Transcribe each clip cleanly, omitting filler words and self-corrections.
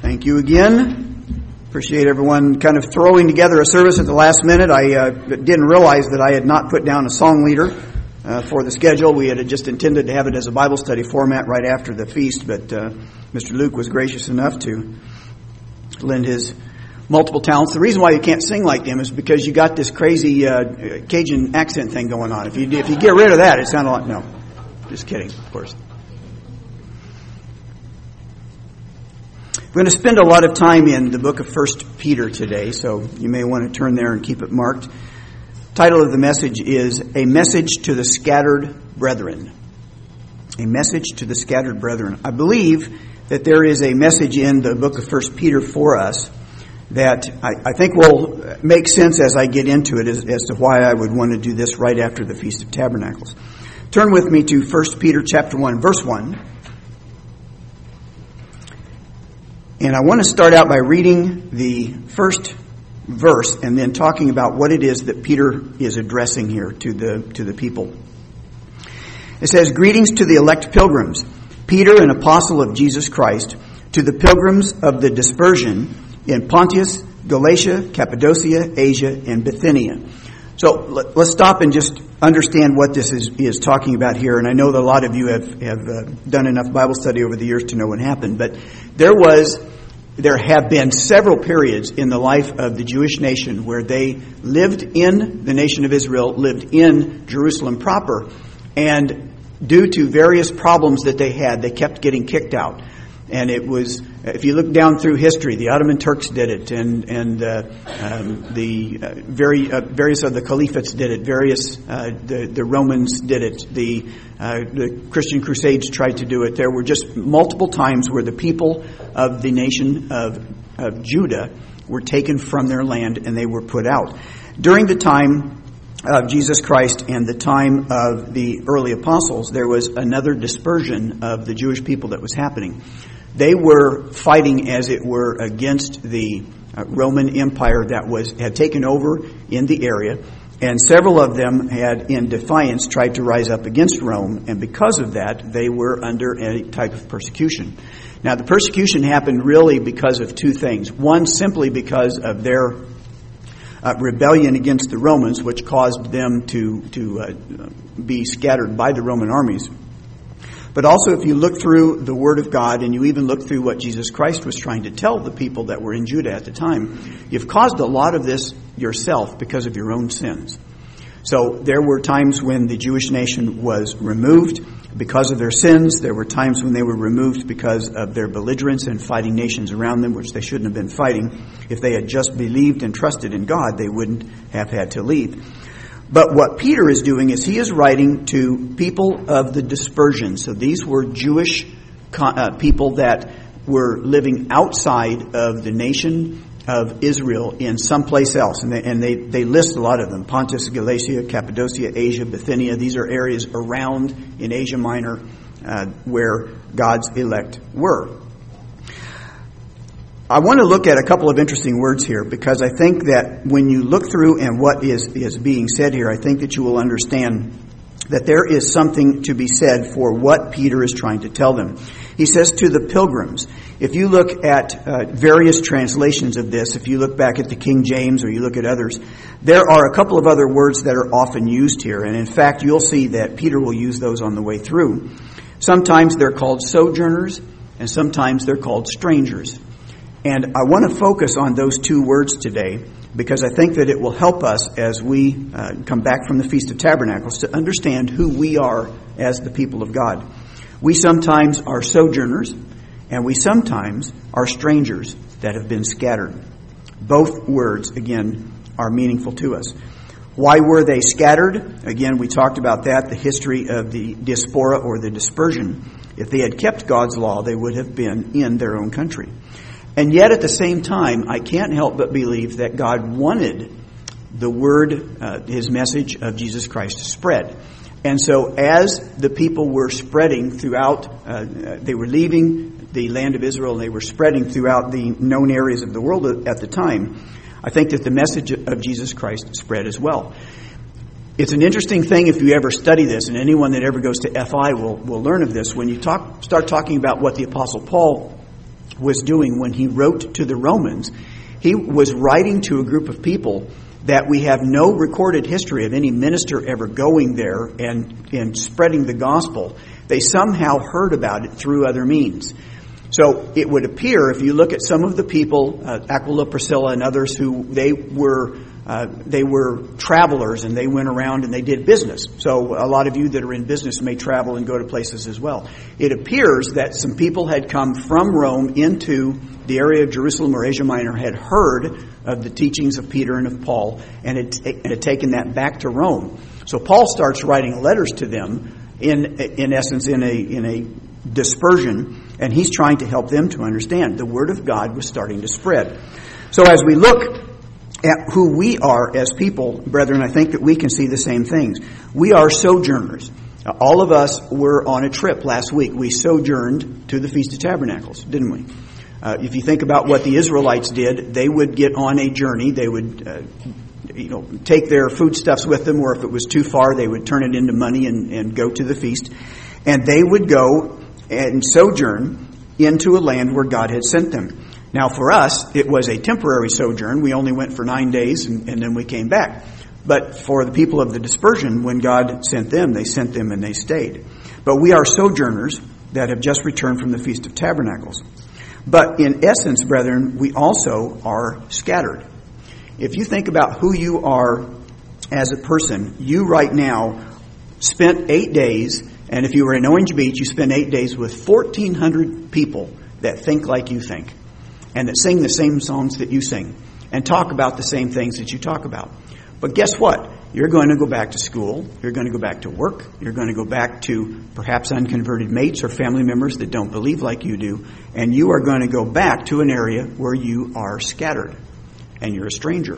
Thank you again. Appreciate everyone kind of throwing together a service at the last minute. I didn't realize that I had not put down a song leader for the schedule. We had just intended to have it as a Bible study format right after the feast, but Mr. Luke was gracious enough to lend his multiple talents. The reason why you can't sing like them is because you got this crazy Cajun accent thing going on. If you get rid of that, it sounds like... No, just kidding, of course. We're going to spend a lot of time in the book of 1 Peter today, so you may want to turn there and keep it marked. Title of the message is A Message to the Scattered Brethren. A Message to the Scattered Brethren. I believe that there is a message in the book of 1 Peter for us that I think will make sense as I get into it as to why I would want to do this right after the Feast of Tabernacles. Turn with me to 1 Peter chapter 1, verse 1. And I want to start out by reading the first verse and then talking about what it is that Peter is addressing here to the people. It says, "Greetings to the elect pilgrims, Peter, an apostle of Jesus Christ, to the pilgrims of the dispersion in Pontus, Galatia, Cappadocia, Asia, and Bithynia." So let's stop and just understand what this is talking about here. And I know that a lot of you have done enough Bible study over the years to know what happened. But there have been several periods in the life of the Jewish nation where they lived in the nation of Israel, lived in Jerusalem proper, and due to various problems that they had, they kept getting kicked out. And it was, if you look down through history, the Ottoman Turks did it, and various of the caliphates did it, the Romans did it, the Christian Crusades tried to do it. There were just multiple times where the people of the nation of Judah were taken from their land and they were put out. During the time of Jesus Christ and the time of the early apostles, there was another dispersion of the Jewish people that was happening. They were fighting, as it were, against the Roman Empire that had taken over in the area, and several of them had, in defiance, tried to rise up against Rome, and because of that, they were under a type of persecution. Now, the persecution happened really because of two things. One, simply because of their rebellion against the Romans, which caused them to be scattered by the Roman armies. But also, if you look through the Word of God and you even look through what Jesus Christ was trying to tell the people that were in Judah at the time, you've caused a lot of this yourself because of your own sins. So there were times when the Jewish nation was removed because of their sins. There were times when they were removed because of their belligerence and fighting nations around them, which they shouldn't have been fighting. If they had just believed and trusted in God, they wouldn't have had to leave. But what Peter is doing is he is writing to people of the dispersion. So these were Jewish people that were living outside of the nation of Israel in someplace else. And they list a lot of them. Pontus, Galatia, Cappadocia, Asia, Bithynia. These are areas around in Asia Minor where God's elect were. I want to look at a couple of interesting words here because I think that when you look through and what is being said here, I think that you will understand that there is something to be said for what Peter is trying to tell them. He says to the pilgrims. If you look at various translations of this, if you look back at the King James or you look at others, there are a couple of other words that are often used here. And in fact, you'll see that Peter will use those on the way through. Sometimes they're called sojourners and sometimes they're called strangers. And I want to focus on those two words today because I think that it will help us as we come back from the Feast of Tabernacles to understand who we are as the people of God. We sometimes are sojourners and we sometimes are strangers that have been scattered. Both words, again, are meaningful to us. Why were they scattered? Again, we talked about that, the history of the diaspora or the dispersion. If they had kept God's law, they would have been in their own country. And yet at the same time, I can't help but believe that God wanted the word, his message of Jesus Christ to spread. And so as the people were spreading throughout, they were leaving the land of Israel and they were spreading throughout the known areas of the world at the time, I think that the message of Jesus Christ spread as well. It's an interesting thing if you ever study this, and anyone that ever goes to FI will learn of this. When you start talking about what the Apostle Paul was doing when he wrote to the Romans, he was writing to a group of people that we have no recorded history of any minister ever going there and spreading the gospel. They somehow heard about it through other means. So it would appear, if you look at some of the people, Aquila, Priscilla, and others, who they were travelers and they went around and they did business. So a lot of you that are in business may travel and go to places as well. It appears that some people had come from Rome into the area of Jerusalem or Asia Minor, had heard of the teachings of Peter and of Paul, and had taken that back to Rome. So Paul starts writing letters to them, in essence, in a dispersion, and he's trying to help them to understand the Word of God was starting to spread. So as we look at who we are as people, brethren, I think that we can see the same things. We are sojourners. All of us were on a trip last week. We sojourned to the Feast of Tabernacles, didn't we? If you think about what the Israelites did, they would get on a journey. They would take their foodstuffs with them, or if it was too far, they would turn it into money and go to the feast. And they would go and sojourn into a land where God had sent them. Now for us, it was a temporary sojourn. We only went for 9 days and then we came back. But for the people of the dispersion, when God sent them, they sent them and they stayed. But we are sojourners that have just returned from the Feast of Tabernacles. But in essence, brethren, we also are scattered. If you think about who you are as a person, you right now spent 8 days, and if you were in Orange Beach, you spent 8 days with 1,400 people that think like you think, and that sing the same songs that you sing, and talk about the same things that you talk about. But guess what? You're going to go back to school. You're going to go back to work. You're going to go back to perhaps unconverted mates or family members that don't believe like you do. And you are going to go back to an area where you are scattered and you're a stranger.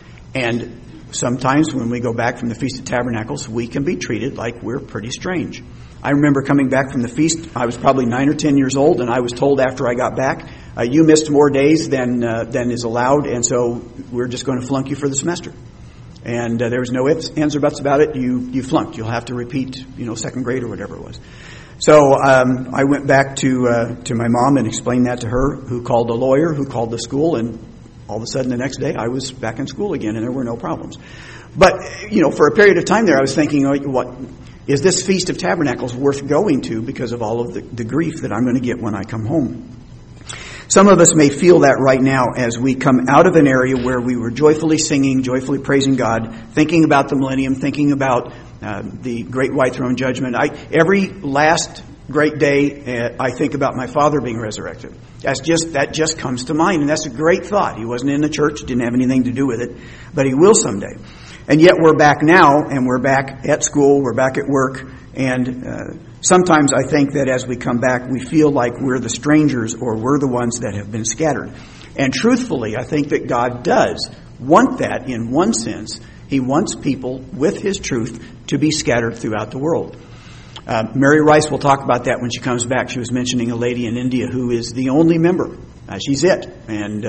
And sometimes when we go back from the Feast of Tabernacles, we can be treated like we're pretty strange. I remember coming back from the feast. I was probably 9 or 10 years old, and I was told after I got back, you missed more days than is allowed, and so we're just going to flunk you for the semester. And there was no ifs, ands, or buts about it. You flunked. You'll have to repeat, second grade or whatever it was. So I went back to my mom and explained that to her, who called a lawyer, who called the school, and all of a sudden the next day I was back in school again, and there were no problems. But, for a period of time there, I was thinking, what is this Feast of Tabernacles worth going to because of all of the grief that I'm going to get when I come home? Some of us may feel that right now as we come out of an area where we were joyfully singing, joyfully praising God, thinking about the millennium, thinking about the great white throne judgment. Every last great day, I think about my father being resurrected. That just comes to mind, and that's a great thought. He wasn't in the church, didn't have anything to do with it, but he will someday. And yet we're back now, and we're back at school, we're back at work, and sometimes I think that as we come back, we feel like we're the strangers or we're the ones that have been scattered. And truthfully, I think that God does want that in one sense. He wants people with His truth to be scattered throughout the world. Mary Rice will talk about that when she comes back. She was mentioning a lady in India who is the only member. She's it. And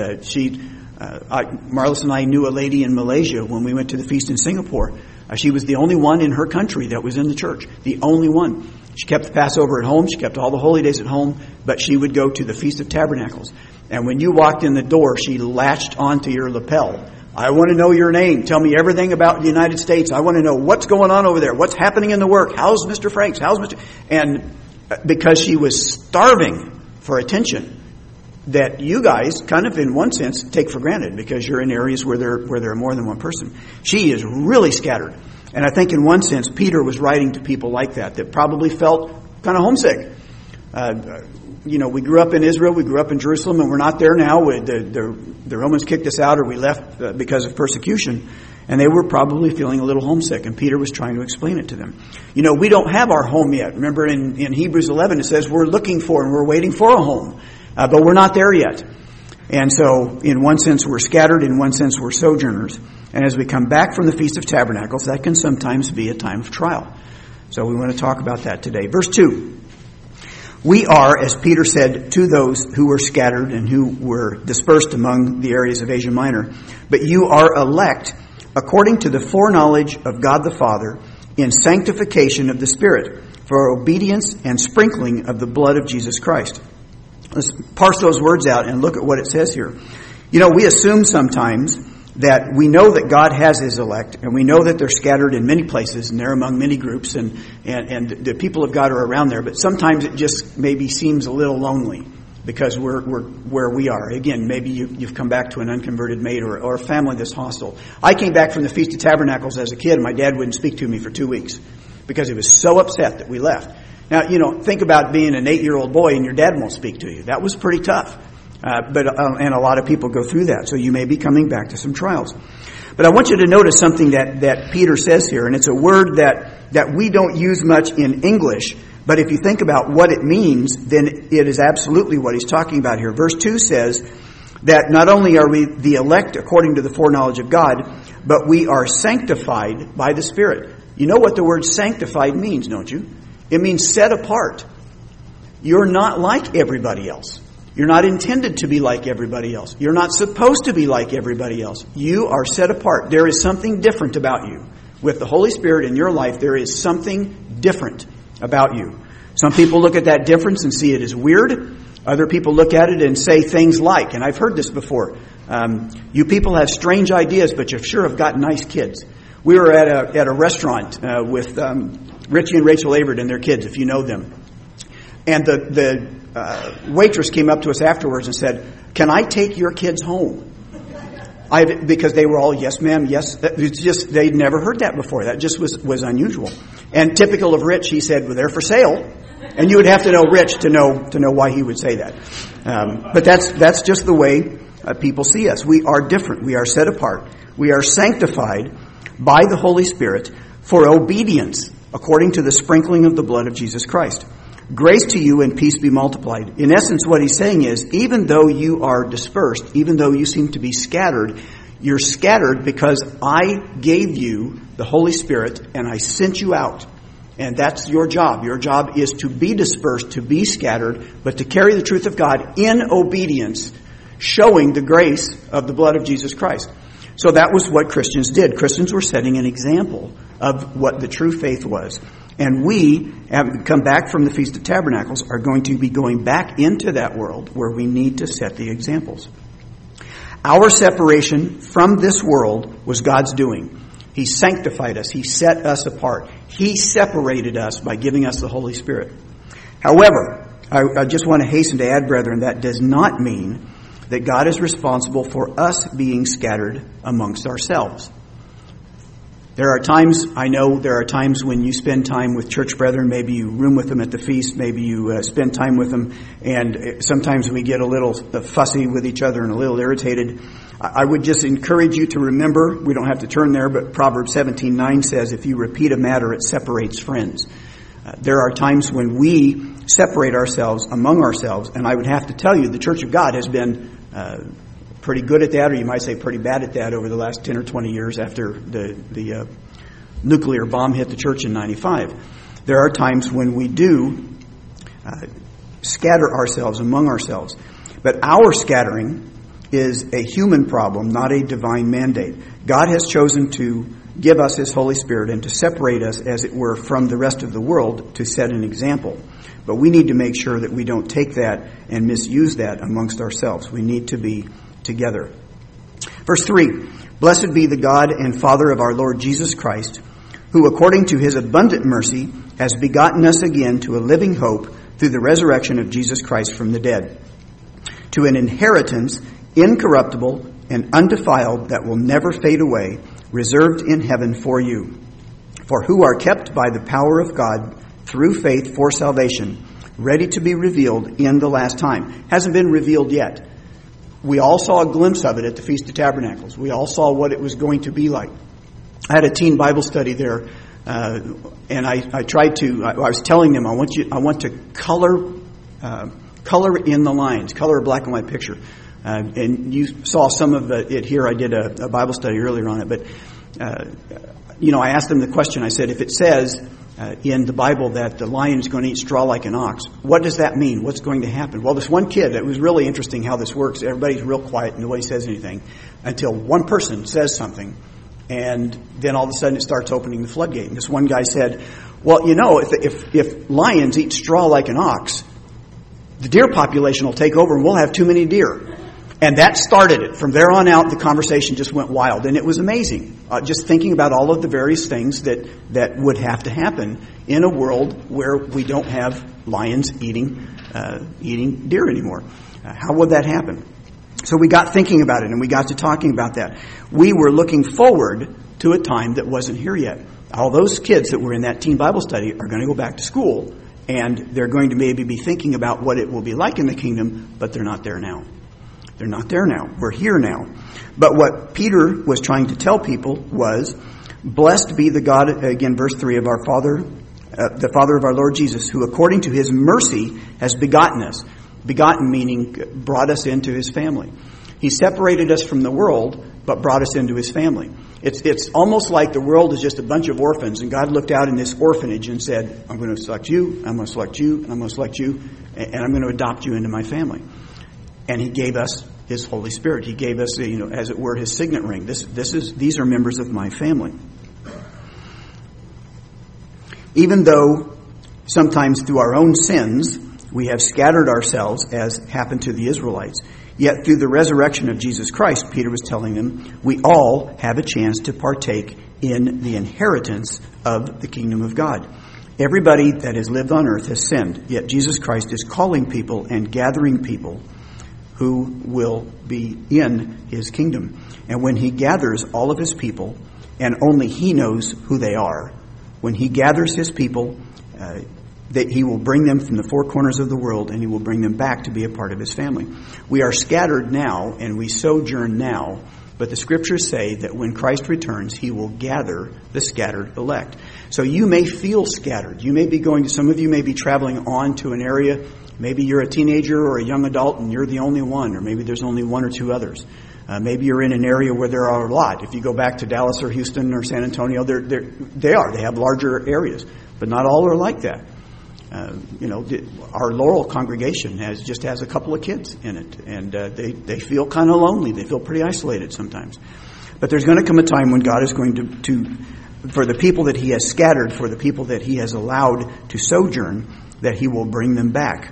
Marlis and I knew a lady in Malaysia when we went to the feast in Singapore. She was the only one in her country that was in the church. The only one. She kept the Passover at home. She kept all the holy days at home. But she would go to the Feast of Tabernacles. And when you walked in the door, she latched onto your lapel. I want to know your name. Tell me everything about the United States. I want to know what's going on over there. What's happening in the work? How's Mr. Franks? And because she was starving for attention that you guys kind of in one sense take for granted because you're in areas where there are more than one person. She is really scattered. And I think in one sense, Peter was writing to people like that probably felt kind of homesick. We grew up in Israel, we grew up in Jerusalem, and we're not there now. The Romans kicked us out or we left because of persecution. And they were probably feeling a little homesick, and Peter was trying to explain it to them. We don't have our home yet. Remember in Hebrews 11 it says we're looking for and we're waiting for a home, but we're not there yet. And so in one sense we're scattered, in one sense we're sojourners. And as we come back from the Feast of Tabernacles, that can sometimes be a time of trial. So we want to talk about that today. Verse 2. We are, as Peter said, to those who were scattered and who were dispersed among the areas of Asia Minor, but you are elect according to the foreknowledge of God the Father in sanctification of the Spirit for obedience and sprinkling of the blood of Jesus Christ. Let's parse those words out and look at what it says here. You know, we assume sometimes that we know that God has His elect, and we know that they're scattered in many places, and they're among many groups, and the people of God are around there. But sometimes it just maybe seems a little lonely because we're where we are. Again, maybe you've come back to an unconverted mate or a family that's hostile. I came back from the Feast of Tabernacles as a kid, and my dad wouldn't speak to me for 2 weeks because he was so upset that we left. Now, you know, think about being an 8-year-old boy and your dad won't speak to you. That was pretty tough. And a lot of people go through that. So you may be coming back to some trials. But I want you to notice something that Peter says here, and it's a word that we don't use much in English. But if you think about what it means, then it is absolutely what he's talking about here. Verse 2 says that not only are we the elect according to the foreknowledge of God, but we are sanctified by the Spirit. You know what the word sanctified means, don't you? It means set apart. You're not like everybody else. You're not intended to be like everybody else. You're not supposed to be like everybody else. You are set apart. There is something different about you. With the Holy Spirit in your life, there is something different about you. Some people look at that difference and see it as weird. Other people look at it and say things like, and I've heard this before, you people have strange ideas, but you sure have got nice kids. We were at a restaurant with Richie and Rachel Avert and their kids, if you know them. And the waitress came up to us afterwards and said, "Can I take your kids home?" Because they were all, "Yes, ma'am, yes." It's just, they'd never heard that before. That just was unusual. And typical of Rich, he said, "Well, they're for sale." And you would have to know Rich to know why he would say that. But that's just the way people see us. We are different. We are set apart. We are sanctified by the Holy Spirit for obedience according to the sprinkling of the blood of Jesus Christ. Grace to you and peace be multiplied. In essence, what he's saying is, even though you are dispersed, even though you seem to be scattered, you're scattered because I gave you the Holy Spirit and I sent you out. And that's your job. Your job is to be dispersed, to be scattered, but to carry the truth of God in obedience, showing the grace of the blood of Jesus Christ. So that was what Christians did. Christians were setting an example of what the true faith was. And we, having come back from the Feast of Tabernacles, are going to be going back into that world where we need to set the examples. Our separation from this world was God's doing. He sanctified us. He set us apart. He separated us by giving us the Holy Spirit. However, I just want to hasten to add, brethren, that does not mean that God is responsible for us being scattered amongst ourselves. There are times when you spend time with church brethren, maybe you room with them at the feast, maybe you spend time with them, and sometimes we get a little fussy with each other and a little irritated. I would just encourage you to remember, we don't have to turn there, but Proverbs 17:9 says, if you repeat a matter, it separates friends. There are times when we separate ourselves among ourselves, and I would have to tell you, the Church of God has been pretty good at that, or you might say pretty bad at that over the last 10 or 20 years after the nuclear bomb hit the church in 95. There are times when we do scatter ourselves among ourselves. But our scattering is a human problem, not a divine mandate. God has chosen to give us His Holy Spirit and to separate us, as it were, from the rest of the world to set an example. But we need to make sure that we don't take that and misuse that amongst ourselves. We need to be together. Verse 3, Blessed be the God and Father of our Lord Jesus Christ, who according to His abundant mercy has begotten us again to a living hope through the resurrection of Jesus Christ from the dead, to an inheritance incorruptible and undefiled that will never fade away, reserved in heaven for you, for who are kept by the power of God through faith for salvation, ready to be revealed in the last time. Hasn't been revealed yet. We all saw a glimpse of it at the Feast of Tabernacles. We all saw what it was going to be like. I had a teen Bible study there, and I was telling them, I want to color in the lines, color a black and white picture. And you saw some of it here. I did a Bible study earlier on it, but I asked them the question. I said, if it says in the Bible that the lion is going to eat straw like an ox, what does that mean? What's going to happen? Well, this one kid, it was really interesting how this works. Everybody's real quiet and nobody says anything until one person says something, and then all of a sudden it starts opening the floodgate. And this one guy said, well, if lions eat straw like an ox, the deer population will take over and we'll have too many deer. And that started it. From there on out, the conversation just went wild. And it was amazing, just thinking about all of the various things that would have to happen in a world where we don't have lions eating deer anymore. How would that happen? So we got thinking about it, and we got to talking about that. We were looking forward to a time that wasn't here yet. All those kids that were in that teen Bible study are going to go back to school, and they're going to maybe be thinking about what it will be like in the kingdom, but they're not there now. They're not there now. We're here now. But what Peter was trying to tell people was, blessed be the God, again, verse 3, of our Father, the Father of our Lord Jesus, who according to his mercy has begotten us. Begotten meaning brought us into his family. He separated us from the world, but brought us into his family. It's almost like the world is just a bunch of orphans, and God looked out in this orphanage and said, I'm going to select you, I'm going to select you, and I'm going to select you, and I'm going to adopt you into my family. And he gave us his Holy Spirit. He gave us, as it were, his signet ring. These are members of my family. Even though sometimes through our own sins we have scattered ourselves, as happened to the Israelites, yet through the resurrection of Jesus Christ, Peter was telling them, we all have a chance to partake in the inheritance of the kingdom of God. Everybody that has lived on earth has sinned, yet Jesus Christ is calling people and gathering people who will be in his kingdom. And when he gathers all of his people, and only he knows who they are, when he gathers his people, that he will bring them from the four corners of the world, and he will bring them back to be a part of his family. We are scattered now, and we sojourn now, but the scriptures say that when Christ returns, he will gather the scattered elect. So you may feel scattered. You may be some of you may be traveling on to an area. Maybe you're a teenager or a young adult and you're the only one, or maybe there's only one or two others. Maybe you're in an area where there are a lot. If you go back to Dallas or Houston or San Antonio, they have larger areas, but not all are like that. Our Laurel congregation has a couple of kids in it, and they feel kind of lonely. They feel pretty isolated sometimes. But there's going to come a time when God is going to for the people that he has scattered, for the people that he has allowed to sojourn, that he will bring them back.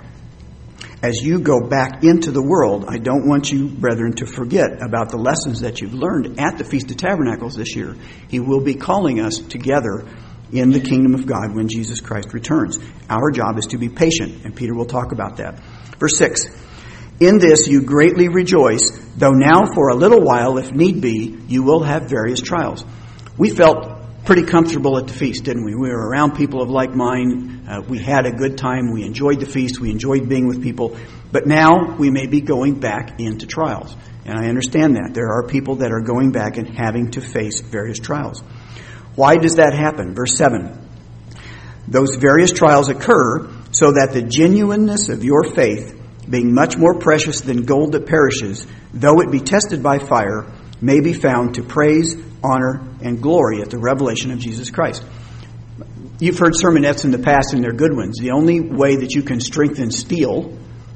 As you go back into the world, I don't want you, brethren, to forget about the lessons that you've learned at the Feast of Tabernacles this year. He will be calling us together in the kingdom of God when Jesus Christ returns. Our job is to be patient, and Peter will talk about that. Verse 6, in this you greatly rejoice, though now for a little while, if need be, you will have various trials. We felt pretty comfortable at the feast, didn't we? We were around people of like mind. We had a good time. We enjoyed the feast. We enjoyed being with people. But now we may be going back into trials. And I understand that. There are people that are going back and having to face various trials. Why does that happen? Verse 7. Those various trials occur so that the genuineness of your faith, being much more precious than gold that perishes, though it be tested by fire, may be found to praise, honor, and glory at the revelation of Jesus Christ. You've heard sermonettes in the past, and they're good ones. The only way that you can strengthen steel,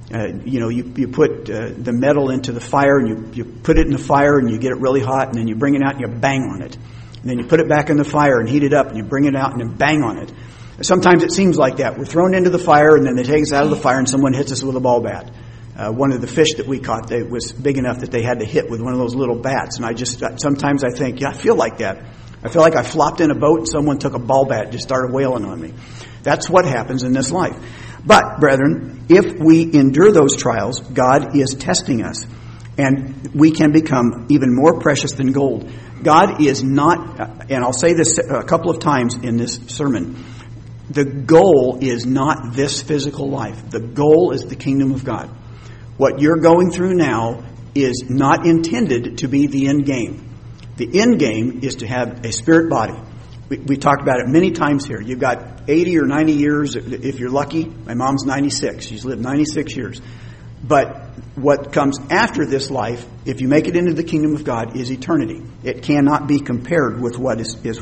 you put the metal into the fire, and you put it in the fire, and you get it really hot, and then you bring it out and you bang on it. And then you put it back in the fire and heat it up, and you bring it out and then bang on it. Sometimes it seems like that. We're thrown into the fire, and then they take us out of the fire, and someone hits us with a ball bat. One of the fish that we caught, they was big enough that they had to hit with one of those little bats. And sometimes I think, I feel like that. I feel like I flopped in a boat and someone took a ball bat and just started wailing on me. That's what happens in this life. But, brethren, if we endure those trials, God is testing us. And we can become even more precious than gold. God is not, and I'll say this a couple of times in this sermon, the goal is not this physical life. The goal is the kingdom of God. What you're going through now is not intended to be the end game. The end game is to have a spirit body. We talked about it many times here. You've got 80 or 90 years, if you're lucky. My mom's 96. She's lived 96 years. But what comes after this life, if you make it into the kingdom of God, is eternity. It cannot be compared with what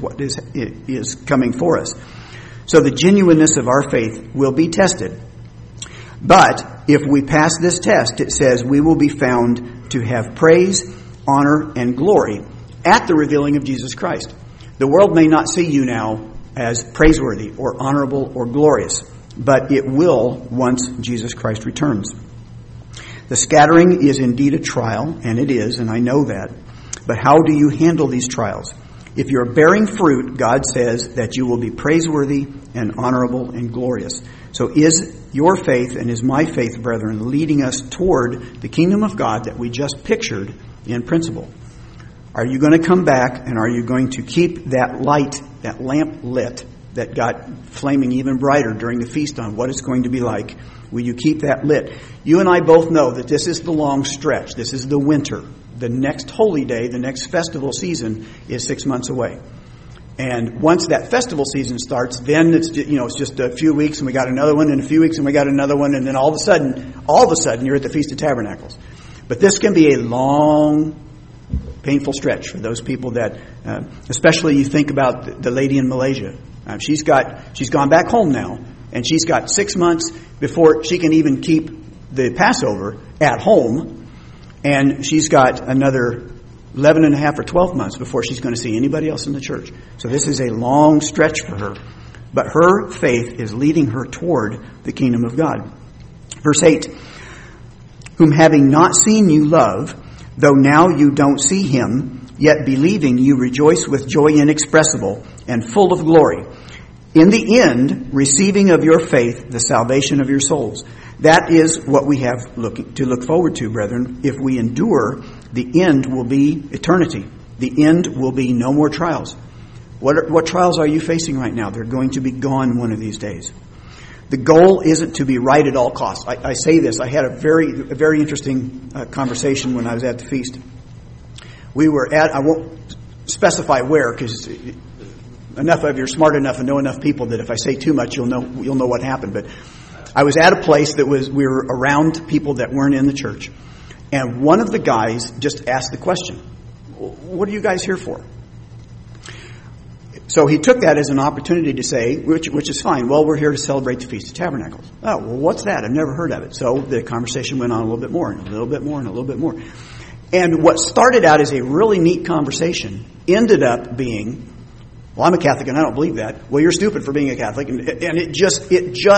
is coming for us. So the genuineness of our faith will be tested. But if we pass this test, it says we will be found to have praise, honor, and glory at the revealing of Jesus Christ. The world may not see you now as praiseworthy or honorable or glorious, but it will once Jesus Christ returns. The scattering is indeed a trial, and it is, and I know that. But how do you handle these trials? If you're bearing fruit, God says that you will be praiseworthy and honorable and glorious. So is your faith and is my faith, brethren, leading us toward the kingdom of God that we just pictured in principle? Are you going to come back, and are you going to keep that light, that lamp lit that got flaming even brighter during the feast on what it's going to be like? Will you keep that lit? You and I both know that this is the long stretch. This is the winter. The next holy day, the next festival season is 6 months away. And once that festival season starts, then it's just a few weeks, and we got another one, and a few weeks, and we got another one, and then all of a sudden, you're at the Feast of Tabernacles. But this can be a long, painful stretch for those people that, especially you think about the lady in Malaysia. She's gone back home now, and she's got 6 months before she can even keep the Passover at home, and she's got another 11 and a half or 12 months before she's going to see anybody else in the church. So this is a long stretch for her. But her faith is leading her toward the kingdom of God. Verse 8, whom having not seen you love, though now you don't see him, yet believing you rejoice with joy inexpressible and full of glory, in the end, receiving of your faith the salvation of your souls. That is what we have to look forward to, brethren. If we endure, the end will be eternity. The end will be no more trials. What trials are you facing right now? They're going to be gone one of these days. The goal isn't to be right at all costs. I say this. I had a very interesting conversation when I was at the feast. We were at, I won't specify where, because enough of you are smart enough and know enough people that if I say too much, you'll know what happened. But I was at a place we were around people that weren't in the church. And one of the guys just asked the question, what are you guys here for? So he took that as an opportunity to say, which is fine, well, we're here to celebrate the Feast of Tabernacles. Oh, well, what's that? I've never heard of it. So the conversation went on a little bit more, and a little bit more, and a little bit more. And what started out as a really neat conversation ended up being, well, I'm a Catholic and I don't believe that. Well, you're stupid for being a Catholic. And it just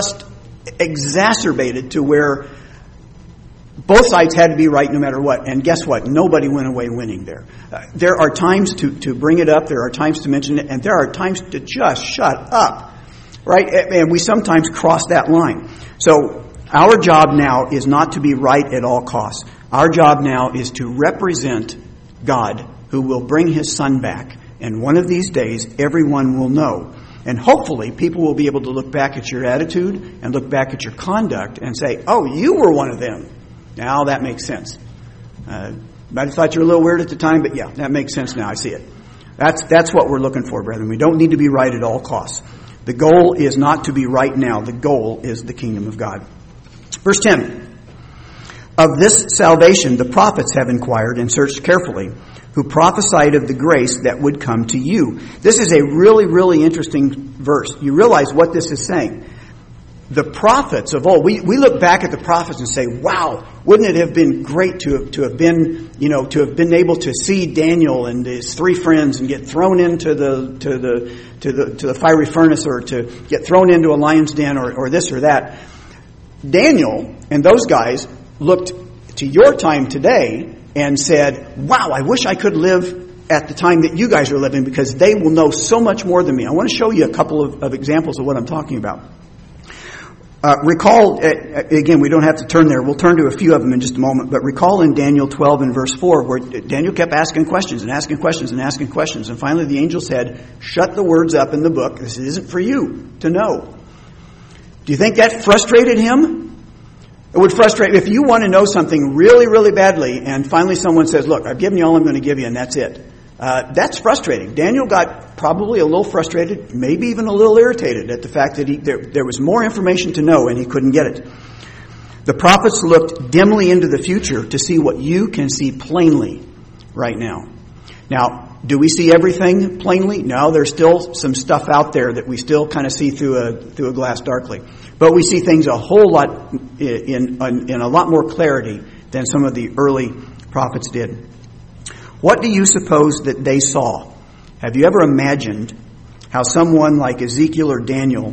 exacerbated to where both sides had to be right no matter what. And guess what? Nobody went away winning there. There are times to bring it up. There are times to mention it. And there are times to just shut up. Right? And we sometimes cross that line. So our job now is not to be right at all costs. Our job now is to represent God, who will bring his Son back. And one of these days, everyone will know. And hopefully, people will be able to look back at your attitude and look back at your conduct and say, oh, you were one of them. Now that makes sense. Might have thought you were a little weird at the time, but yeah, that makes sense now. I see it. That's what we're looking for, brethren. We don't need to be right at all costs. The goal is not to be right now. The goal is the kingdom of God. Verse 10. Of this salvation the prophets have inquired and searched carefully, who prophesied of the grace that would come to you. This is a really, really interesting verse. You realize what this is saying. The prophets of old, we look back at the prophets and say, wow, wouldn't it have been great to have been able to see Daniel and his three friends and get thrown into the fiery furnace, or to get thrown into a lion's den, or this or that. Daniel and those guys looked to your time today and said, wow, I wish I could live at the time that you guys are living, because they will know so much more than me. I want to show you a couple of examples of what I'm talking about. Recall, again, we don't have to turn there. We'll turn to a few of them in just a moment. But recall in Daniel 12 and verse 4, where Daniel kept asking questions and asking questions and asking questions. And finally the angel said, shut the words up in the book. This isn't for you to know. Do you think that frustrated him? It would frustrate, if you want to know something really, really badly, and finally someone says, look, I've given you all I'm going to give you, and that's it. That's frustrating. Daniel got probably a little frustrated, maybe even a little irritated at the fact that there was more information to know and he couldn't get it. The prophets looked dimly into the future to see what you can see plainly right now. Now, do we see everything plainly? No, there's still some stuff out there that we still kind of see through a glass darkly. But we see things a whole lot in a lot more clarity than some of the early prophets did. What do you suppose that they saw? Have you ever imagined how someone like Ezekiel or Daniel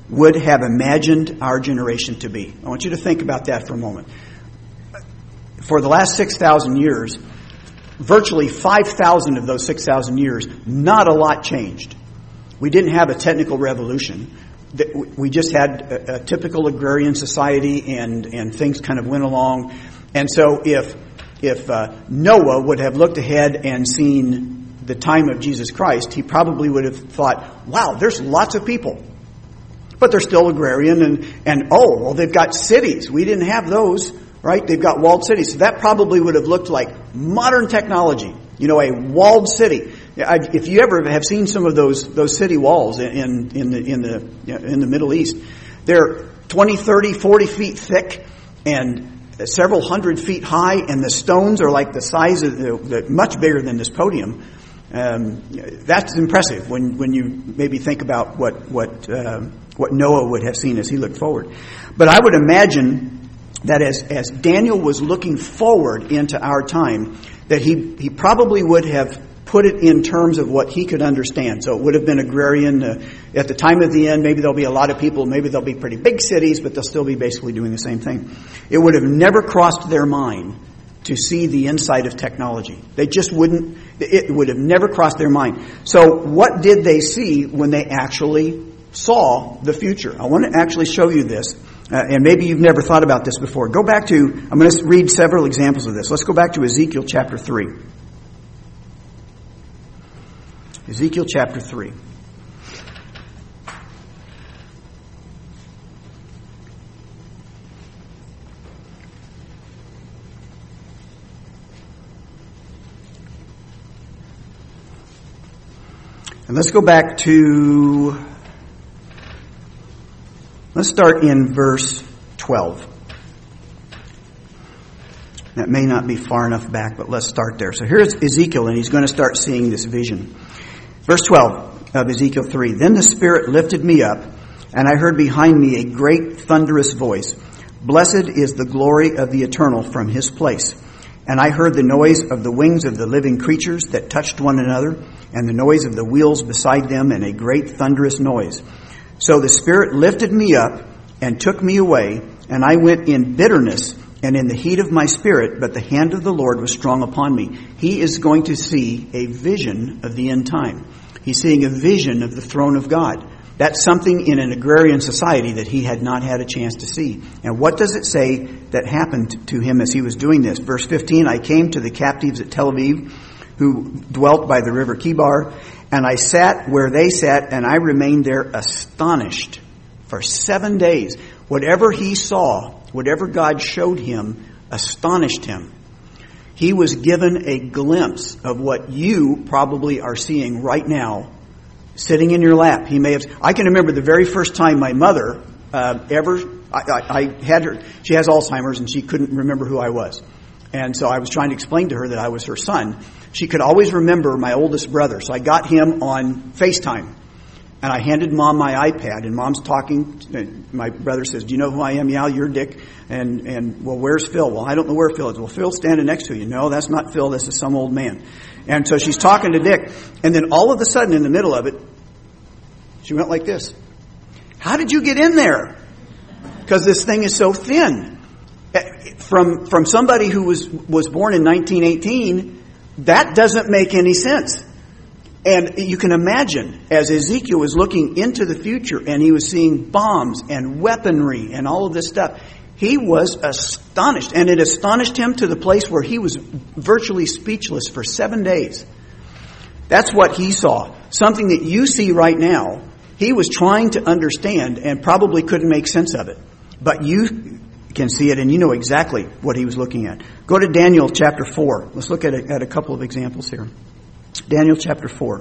would have imagined our generation to be. I want you to think about that for a moment. For the last 6,000 years, virtually 5,000 of those 6,000 years, not a lot changed. We didn't have a technical revolution. We just had a typical agrarian society, and things kind of went along. And so if Noah would have looked ahead and seen the time of Jesus Christ, he probably would have thought, wow, there's lots of people. But they're still agrarian, and they've got cities. We didn't have those, right? They've got walled cities. So that probably would have looked like modern technology, a walled city. If you ever have seen some of those city walls in the Middle East, they're 20, 30, 40 feet thick and several hundred feet high, and the stones are like the size of much bigger than this podium. That's impressive when you maybe think about what Noah would have seen as he looked forward. But I would imagine that as Daniel was looking forward into our time, that he probably would have put it in terms of what he could understand. So it would have been agrarian. At the time of the end, maybe there'll be a lot of people, maybe there'll be pretty big cities, but they'll still be basically doing the same thing. It would have never crossed their mind to see the inside of technology. They just wouldn't, it would have never crossed their mind. So what did they see when they actually saw the future? I want to actually show you this. And maybe you've never thought about this before. Go back to, I'm going to read several examples of this. Let's go back to Ezekiel chapter 3. Ezekiel chapter 3. And let's go back to, let's start in verse 12. That may not be far enough back, but let's start there. So here's Ezekiel, and he's going to start seeing this vision. Verse 12 of Ezekiel 3. Then the Spirit lifted me up, and I heard behind me a great thunderous voice. Blessed is the glory of the Eternal from his place. And I heard the noise of the wings of the living creatures that touched one another, and the noise of the wheels beside them, and a great thunderous noise. So the Spirit lifted me up and took me away, and I went in bitterness and in the heat of my spirit, but the hand of the Lord was strong upon me. He is going to see a vision of the end time. He's seeing a vision of the throne of God. That's something in an agrarian society that he had not had a chance to see. And what does it say that happened to him as he was doing this? Verse 15, I came to the captives at Tel Aviv, who dwelt by the river Kibar, and I sat where they sat, and I remained there astonished for 7 days. Whatever he saw, whatever God showed him, astonished him. He was given a glimpse of what you probably are seeing right now, sitting in your lap. He may have. I can remember the very first time my mother I had her. She has Alzheimer's, and she couldn't remember who I was. And so I was trying to explain to her that I was her son. She could always remember my oldest brother. So I got him on FaceTime. And I handed Mom my iPad, and Mom's talking. My brother says, do you know who I am? Yeah, you're Dick. And well, where's Phil? Well, I don't know where Phil is. Well, Phil's standing next to you. No, that's not Phil. This is some old man. And so she's talking to Dick. And then all of a sudden, in the middle of it, she went like this. How did you get in there? Because this thing is so thin. From somebody who was born in 1918, that doesn't make any sense. And you can imagine, as Ezekiel was looking into the future and he was seeing bombs and weaponry and all of this stuff, he was astonished. And it astonished him to the place where he was virtually speechless for 7 days. That's what he saw. Something that you see right now, he was trying to understand and probably couldn't make sense of it. But you can see it, and you know exactly what he was looking at. Go to Daniel chapter 4. Let's look at a couple of examples here. Daniel chapter 4.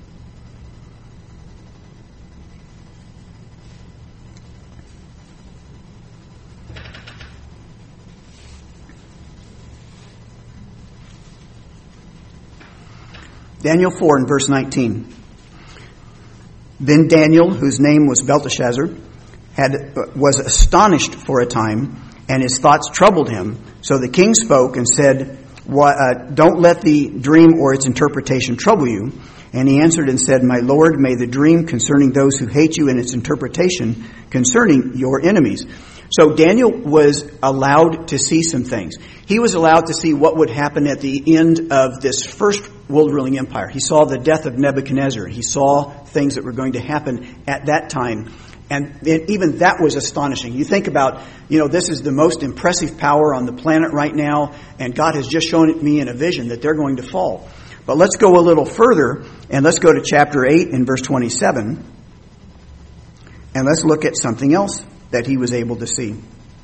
Daniel 4 and verse 19. Then Daniel, whose name was Belteshazzar, was astonished for a time, and his thoughts troubled him. So the king spoke and said, don't let the dream or its interpretation trouble you. And he answered and said, My Lord, may the dream concerning those who hate you and its interpretation concerning your enemies. So Daniel was allowed to see some things. He was allowed to see what would happen at the end of this first world-ruling empire. He saw the death of Nebuchadnezzar. He saw things that were going to happen at that time. And even that was astonishing. You think about, this is the most impressive power on the planet right now, and God has just shown me in a vision that they're going to fall. But let's go a little further, and let's go to chapter 8 and verse 27, and let's look at something else that he was able to see.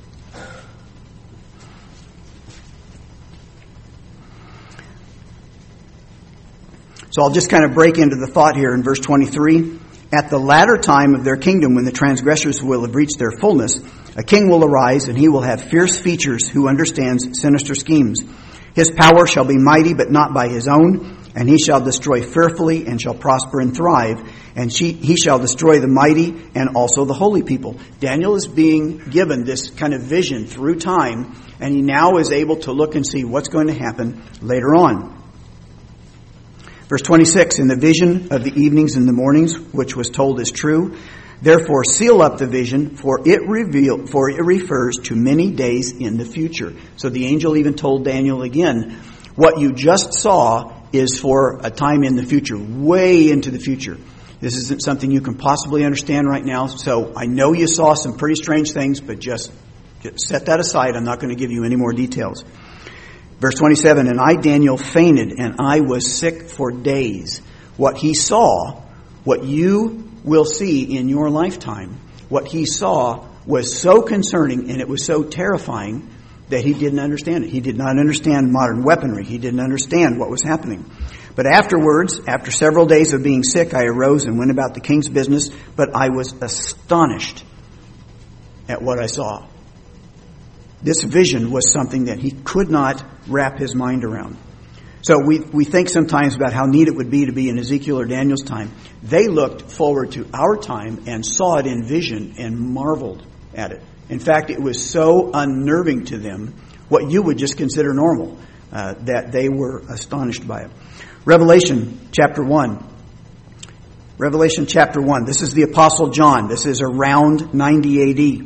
So I'll just kind of break into the thought here in verse 23. At the latter time of their kingdom, when the transgressors will have reached their fullness, a king will arise, and he will have fierce features who understands sinister schemes. His power shall be mighty, but not by his own, and he shall destroy fearfully and shall prosper and thrive, and he shall destroy the mighty and also the holy people. Daniel is being given this kind of vision through time, and he now is able to look and see what's going to happen later on. Verse 26, in the vision of the evenings and the mornings, which was told is true, therefore seal up the vision, for it refers to many days in the future. So the angel even told Daniel again, what you just saw is for a time in the future, way into the future. This isn't something you can possibly understand right now. So I know you saw some pretty strange things, but just set that aside. I'm not going to give you any more details. Verse 27, and I, Daniel, fainted, and I was sick for days. What he saw, what you will see in your lifetime, what he saw was so concerning and it was so terrifying that he didn't understand it. He did not understand modern weaponry. He didn't understand what was happening. But afterwards, after several days of being sick, I arose and went about the king's business, but I was astonished at what I saw. This vision was something that he could not wrap his mind around. So we think sometimes about how neat it would be to be in Ezekiel or Daniel's time. They looked forward to our time and saw it in vision and marveled at it. In fact, it was so unnerving to them, what you would just consider normal, that they were astonished by it. Revelation chapter 1. Revelation chapter 1. This is the Apostle John. This is around 90 A.D.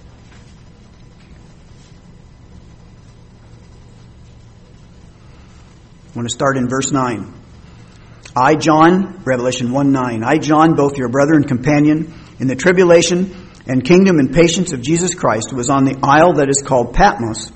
I want to start in verse 9. I, John, Revelation 1:9. I, John, both your brother and companion, in the tribulation and kingdom and patience of Jesus Christ, was on the isle that is called Patmos,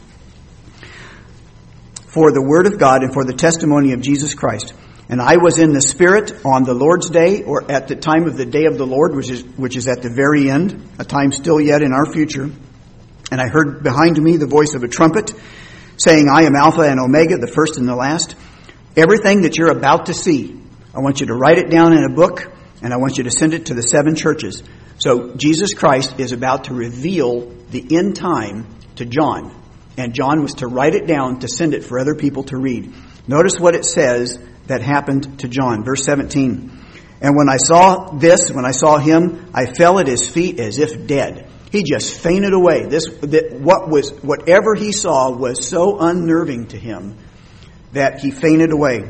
for the word of God and for the testimony of Jesus Christ. And I was in the Spirit on the Lord's day, or at the time of the day of the Lord, which is at the very end, a time still yet in our future. And I heard behind me the voice of a trumpet, saying, I am Alpha and Omega, the first and the last. Everything that you're about to see, I want you to write it down in a book, and I want you to send it to the 7 churches. So Jesus Christ is about to reveal the end time to John. And John was to write it down to send it for other people to read. Notice what it says that happened to John. Verse 17. And when I saw him, I fell at his feet as if dead. He just fainted away. Whatever he saw was so unnerving to him that he fainted away.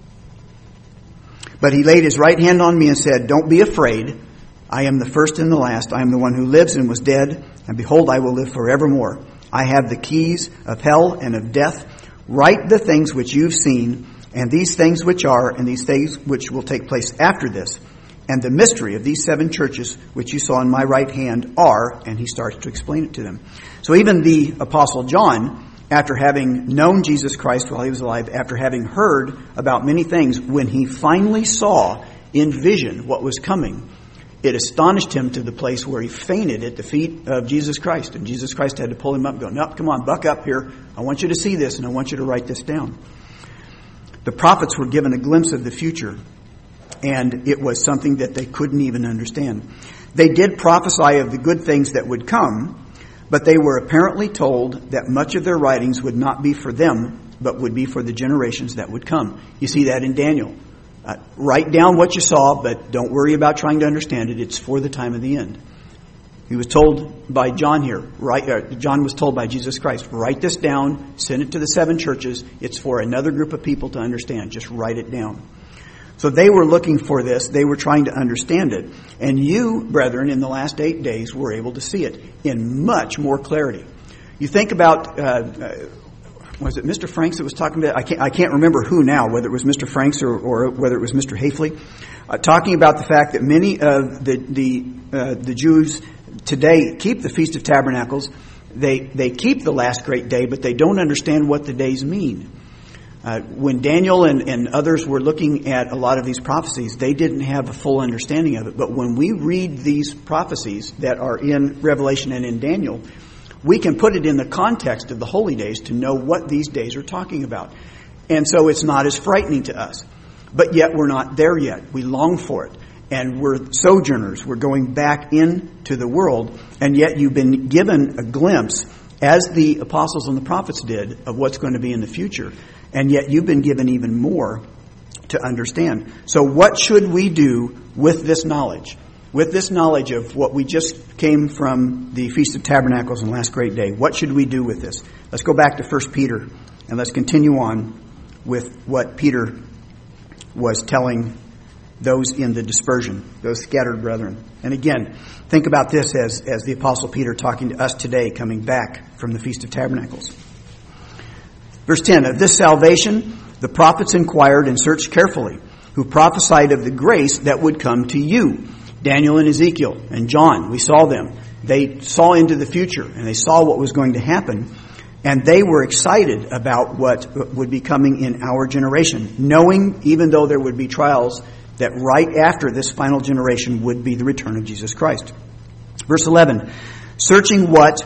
But he laid his right hand on me and said, Don't be afraid. I am the first and the last. I am the one who lives and was dead. And behold, I will live forevermore. I have the keys of hell and of death. Write the things which you've seen, and these things which are, and these things which will take place after this. And the mystery of these 7 churches which you saw in my right hand are, and he starts to explain it to them. So even the Apostle John, after having known Jesus Christ while he was alive, after having heard about many things, when he finally saw in vision what was coming, it astonished him to the place where he fainted at the feet of Jesus Christ. And Jesus Christ had to pull him up and go, No, come on, buck up here. I want you to see this, and I want you to write this down. The prophets were given a glimpse of the future, and it was something that they couldn't even understand. They did prophesy of the good things that would come, but they were apparently told that much of their writings would not be for them, but would be for the generations that would come. You see that in Daniel. Write down what you saw, but don't worry about trying to understand it. It's for the time of the end. He was told by John here. John was told by Jesus Christ, write this down, send it to the 7 churches. It's for another group of people to understand. Just write it down. So they were looking for this. They were trying to understand it. And you, brethren, in the last 8 days were able to see it in much more clarity. You think about, was it Mr. Franks that was talking about, I can't remember who now, whether it was Mr. Franks or whether it was Mr. Hafley, talking about the fact that many of the Jews today keep the Feast of Tabernacles. They keep the last great day, but they don't understand what the days mean. When Daniel and others were looking at a lot of these prophecies, they didn't have a full understanding of it. But when we read these prophecies that are in Revelation and in Daniel, we can put it in the context of the holy days to know what these days are talking about. And so it's not as frightening to us. But yet we're not there yet. We long for it. And we're sojourners. We're going back into the world. And yet you've been given a glimpse, as the apostles and the prophets did, of what's going to be in the future. And yet you've been given even more to understand. So what should we do with this knowledge? With this knowledge of what we just came from the Feast of Tabernacles and last great day, what should we do with this? Let's go back to 1 Peter and let's continue on with what Peter was telling those in the dispersion, those scattered brethren. And again, think about this as the Apostle Peter talking to us today, coming back from the Feast of Tabernacles. Verse 10, of this salvation the prophets inquired and searched carefully, who prophesied of the grace that would come to you. Daniel and Ezekiel and John, we saw them. They saw into the future and they saw what was going to happen. And they were excited about what would be coming in our generation, knowing, even though there would be trials, that right after this final generation would be the return of Jesus Christ. Verse 11, searching what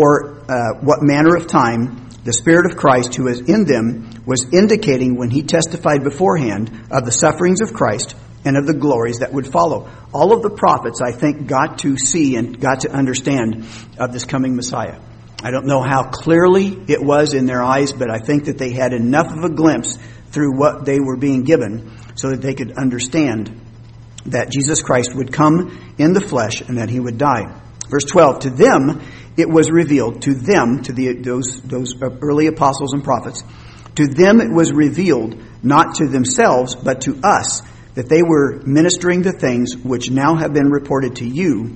manner of time the Spirit of Christ who is in them was indicating when he testified beforehand of the sufferings of Christ and of the glories that would follow. All of the prophets, I think, got to see and got to understand of this coming Messiah. I don't know how clearly it was in their eyes, but I think that they had enough of a glimpse through what they were being given so that they could understand that Jesus Christ would come in the flesh and that he would die. Verse 12, to them it was revealed, to them, to those early apostles and prophets, to them it was revealed, not to themselves, but to us, that they were ministering the things which now have been reported to you,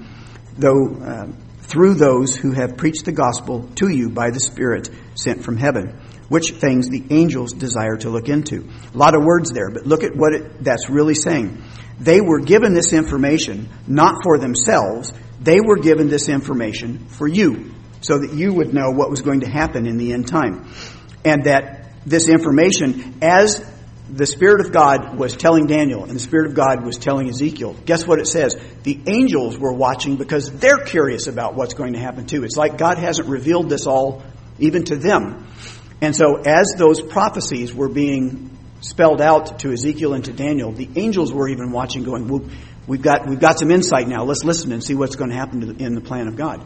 though through those who have preached the gospel to you by the Spirit sent from heaven, which things the angels desire to look into. A lot of words there, but look at what that's really saying. They were given this information not for themselves. They were given this information for you, so that you would know what was going to happen in the end time. And that this information, as the Spirit of God was telling Daniel and the Spirit of God was telling Ezekiel, guess what it says? The angels were watching because they're curious about what's going to happen too. It's like God hasn't revealed this all even to them. And so as those prophecies were being spelled out to Ezekiel and to Daniel, the angels were even watching, going, well, we've got some insight now. Let's listen and see what's going to happen in the plan of God.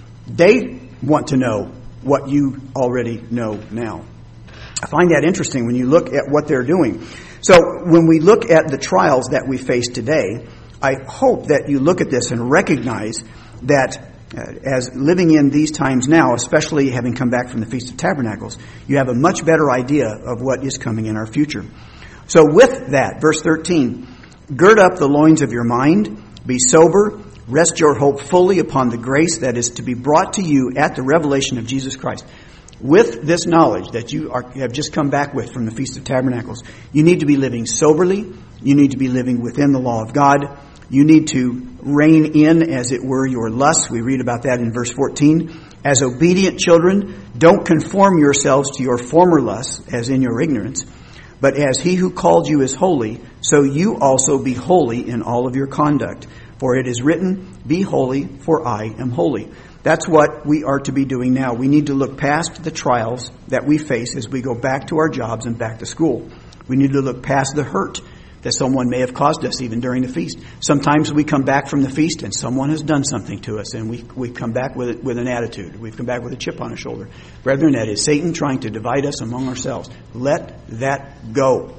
They want to know what you already know now. I find that interesting when you look at what they're doing. So when we look at the trials that we face today, I hope that you look at this and recognize that as living in these times now, especially having come back from the Feast of Tabernacles, you have a much better idea of what is coming in our future. So with that, verse 13, gird up the loins of your mind, be sober, rest your hope fully upon the grace that is to be brought to you at the revelation of Jesus Christ. With this knowledge that you have just come back with from the Feast of Tabernacles, you need to be living soberly. You need to be living within the law of God. You need to rein in, as it were, your lusts. We read about that in verse 14. As obedient children, don't conform yourselves to your former lusts, as in your ignorance. But as he who called you is holy, so you also be holy in all of your conduct. For it is written, be holy, for I am holy. That's what we are to be doing now. We need to look past the trials that we face as we go back to our jobs and back to school. We need to look past the hurt that someone may have caused us even during the feast. Sometimes we come back from the feast and someone has done something to us and we come back with an attitude. We've come back with a chip on our shoulder. Brethren, that is Satan trying to divide us among ourselves. Let that go.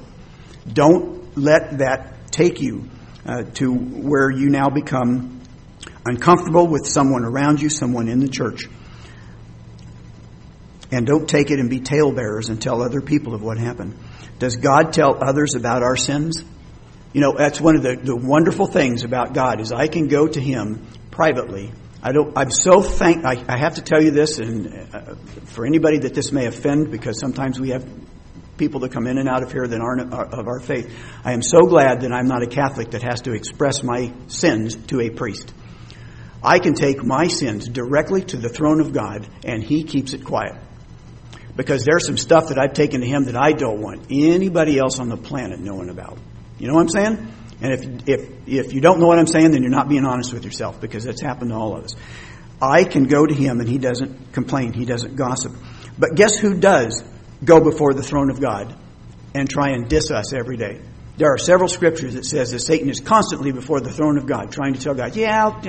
Don't let that take you to where you now become uncomfortable with someone around you, someone in the church. And don't take it and be talebearers and tell other people of what happened. Does God tell others about our sins? That's one of the wonderful things about God is I can go to Him privately. I'm so I have to tell you this, and for anybody that this may offend, because sometimes we have people that come in and out of here that aren't of our faith. I am so glad that I'm not a Catholic that has to express my sins to a priest. I can take my sins directly to the throne of God, and He keeps it quiet. Because there's some stuff that I've taken to Him that I don't want anybody else on the planet knowing about. You know what I'm saying? And if you don't know what I'm saying, then you're not being honest with yourself, because that's happened to all of us. I can go to Him and He doesn't complain. He doesn't gossip. But guess who does go before the throne of God and try and diss us every day? There are several scriptures that says that Satan is constantly before the throne of God trying to tell God,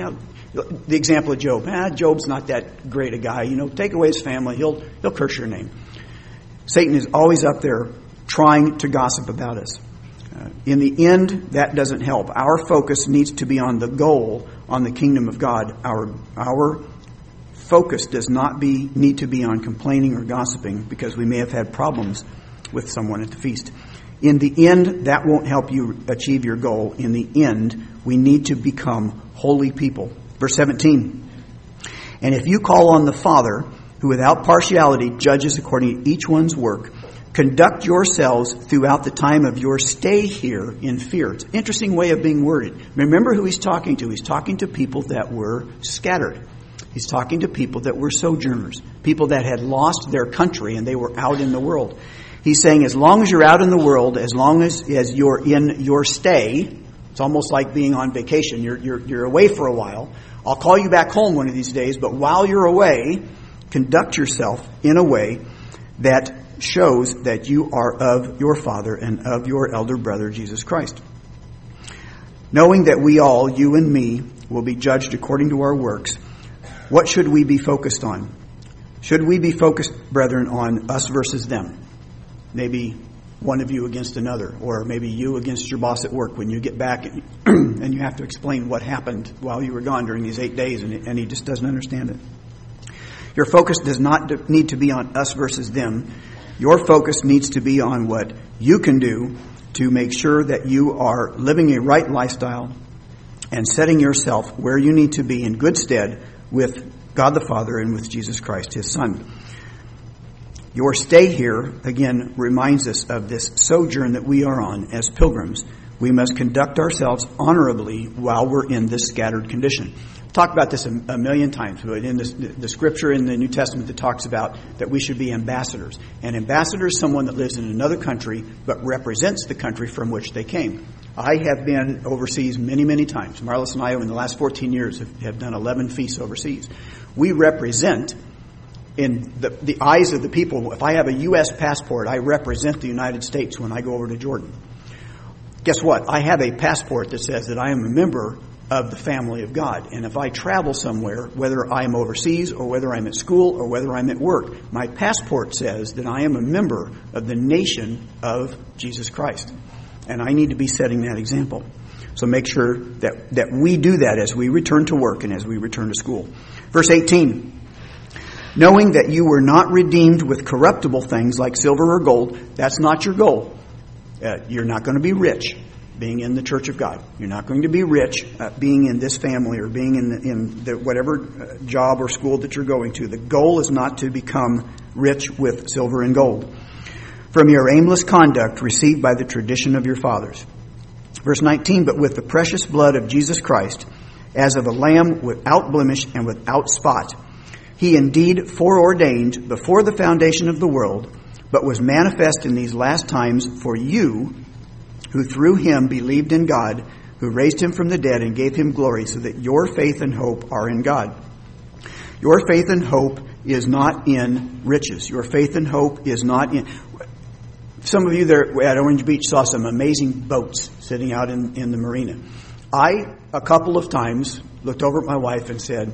the example of Job. Job's not that great a guy. Take away his family, he'll curse your name. Satan is always up there trying to gossip about us. In the end, that doesn't help. Our focus needs to be on the goal, on the kingdom of God. Our focus does not need to be on complaining or gossiping, because we may have had problems with someone at the feast. In the end, that won't help you achieve your goal. In the end, we need to become holy people. Verse 17. And if you call on the Father, who without partiality judges according to each one's work, conduct yourselves throughout the time of your stay here in fear. It's an interesting way of being worded. Remember who he's talking to. He's talking to people that were scattered. He's talking to people that were sojourners, people that had lost their country and they were out in the world. He's saying as long as you're out in the world, as long as you're in your stay, it's almost like being on vacation. You're away for a while. I'll call you back home one of these days, but while you're away, conduct yourself in a way that shows that you are of your Father and of your elder brother, Jesus Christ. Knowing that we all, you and me, will be judged according to our works, what should we be focused on? Should we be focused, brethren, on us versus them? Maybe one of you against another, or maybe you against your boss at work when you get back and you have to explain what happened while you were gone during these 8 days, and he just doesn't understand it. Your focus does not need to be on us versus them. Your focus needs to be on what you can do to make sure that you are living a right lifestyle and setting yourself where you need to be in good stead with God the Father and with Jesus Christ, His Son. Your stay here, again, reminds us of this sojourn that we are on as pilgrims. We must conduct ourselves honorably while we're in this scattered condition. Talked about this a million times, but in the scripture in the New Testament that talks about that we should be ambassadors. An ambassador is someone that lives in another country but represents the country from which they came. I have been overseas many, many times. Marlis and I, in the last 14 years, have done 11 feasts overseas. We represent, in the eyes of the people, if I have a U.S. passport, I represent the United States when I go over to Jordan. Guess what? I have a passport that says that I am a member of the family of God. And if I travel somewhere, whether I'm overseas or whether I'm at school or whether I'm at work, my passport says that I am a member of the nation of Jesus Christ. And I need to be setting that example. So make sure that we do that as we return to work and as we return to school. Verse 18. Knowing that you were not redeemed with corruptible things like silver or gold. That's not your goal. You're not going to be rich being in the church of God. You're not going to be rich being in this family or being in the whatever job or school that you're going to. The goal is not to become rich with silver and gold. From your aimless conduct received by the tradition of your fathers. Verse 19, but with the precious blood of Jesus Christ, as of a lamb without blemish and without spot. He indeed foreordained before the foundation of the world, but was manifest in these last times for you, who through Him believed in God, who raised Him from the dead and gave Him glory, so that your faith and hope are in God. Your faith and hope is not in riches. Your faith and hope is not in... Some of you there at Orange Beach saw some amazing boats sitting out in the marina. I, a couple of times, looked over at my wife and said,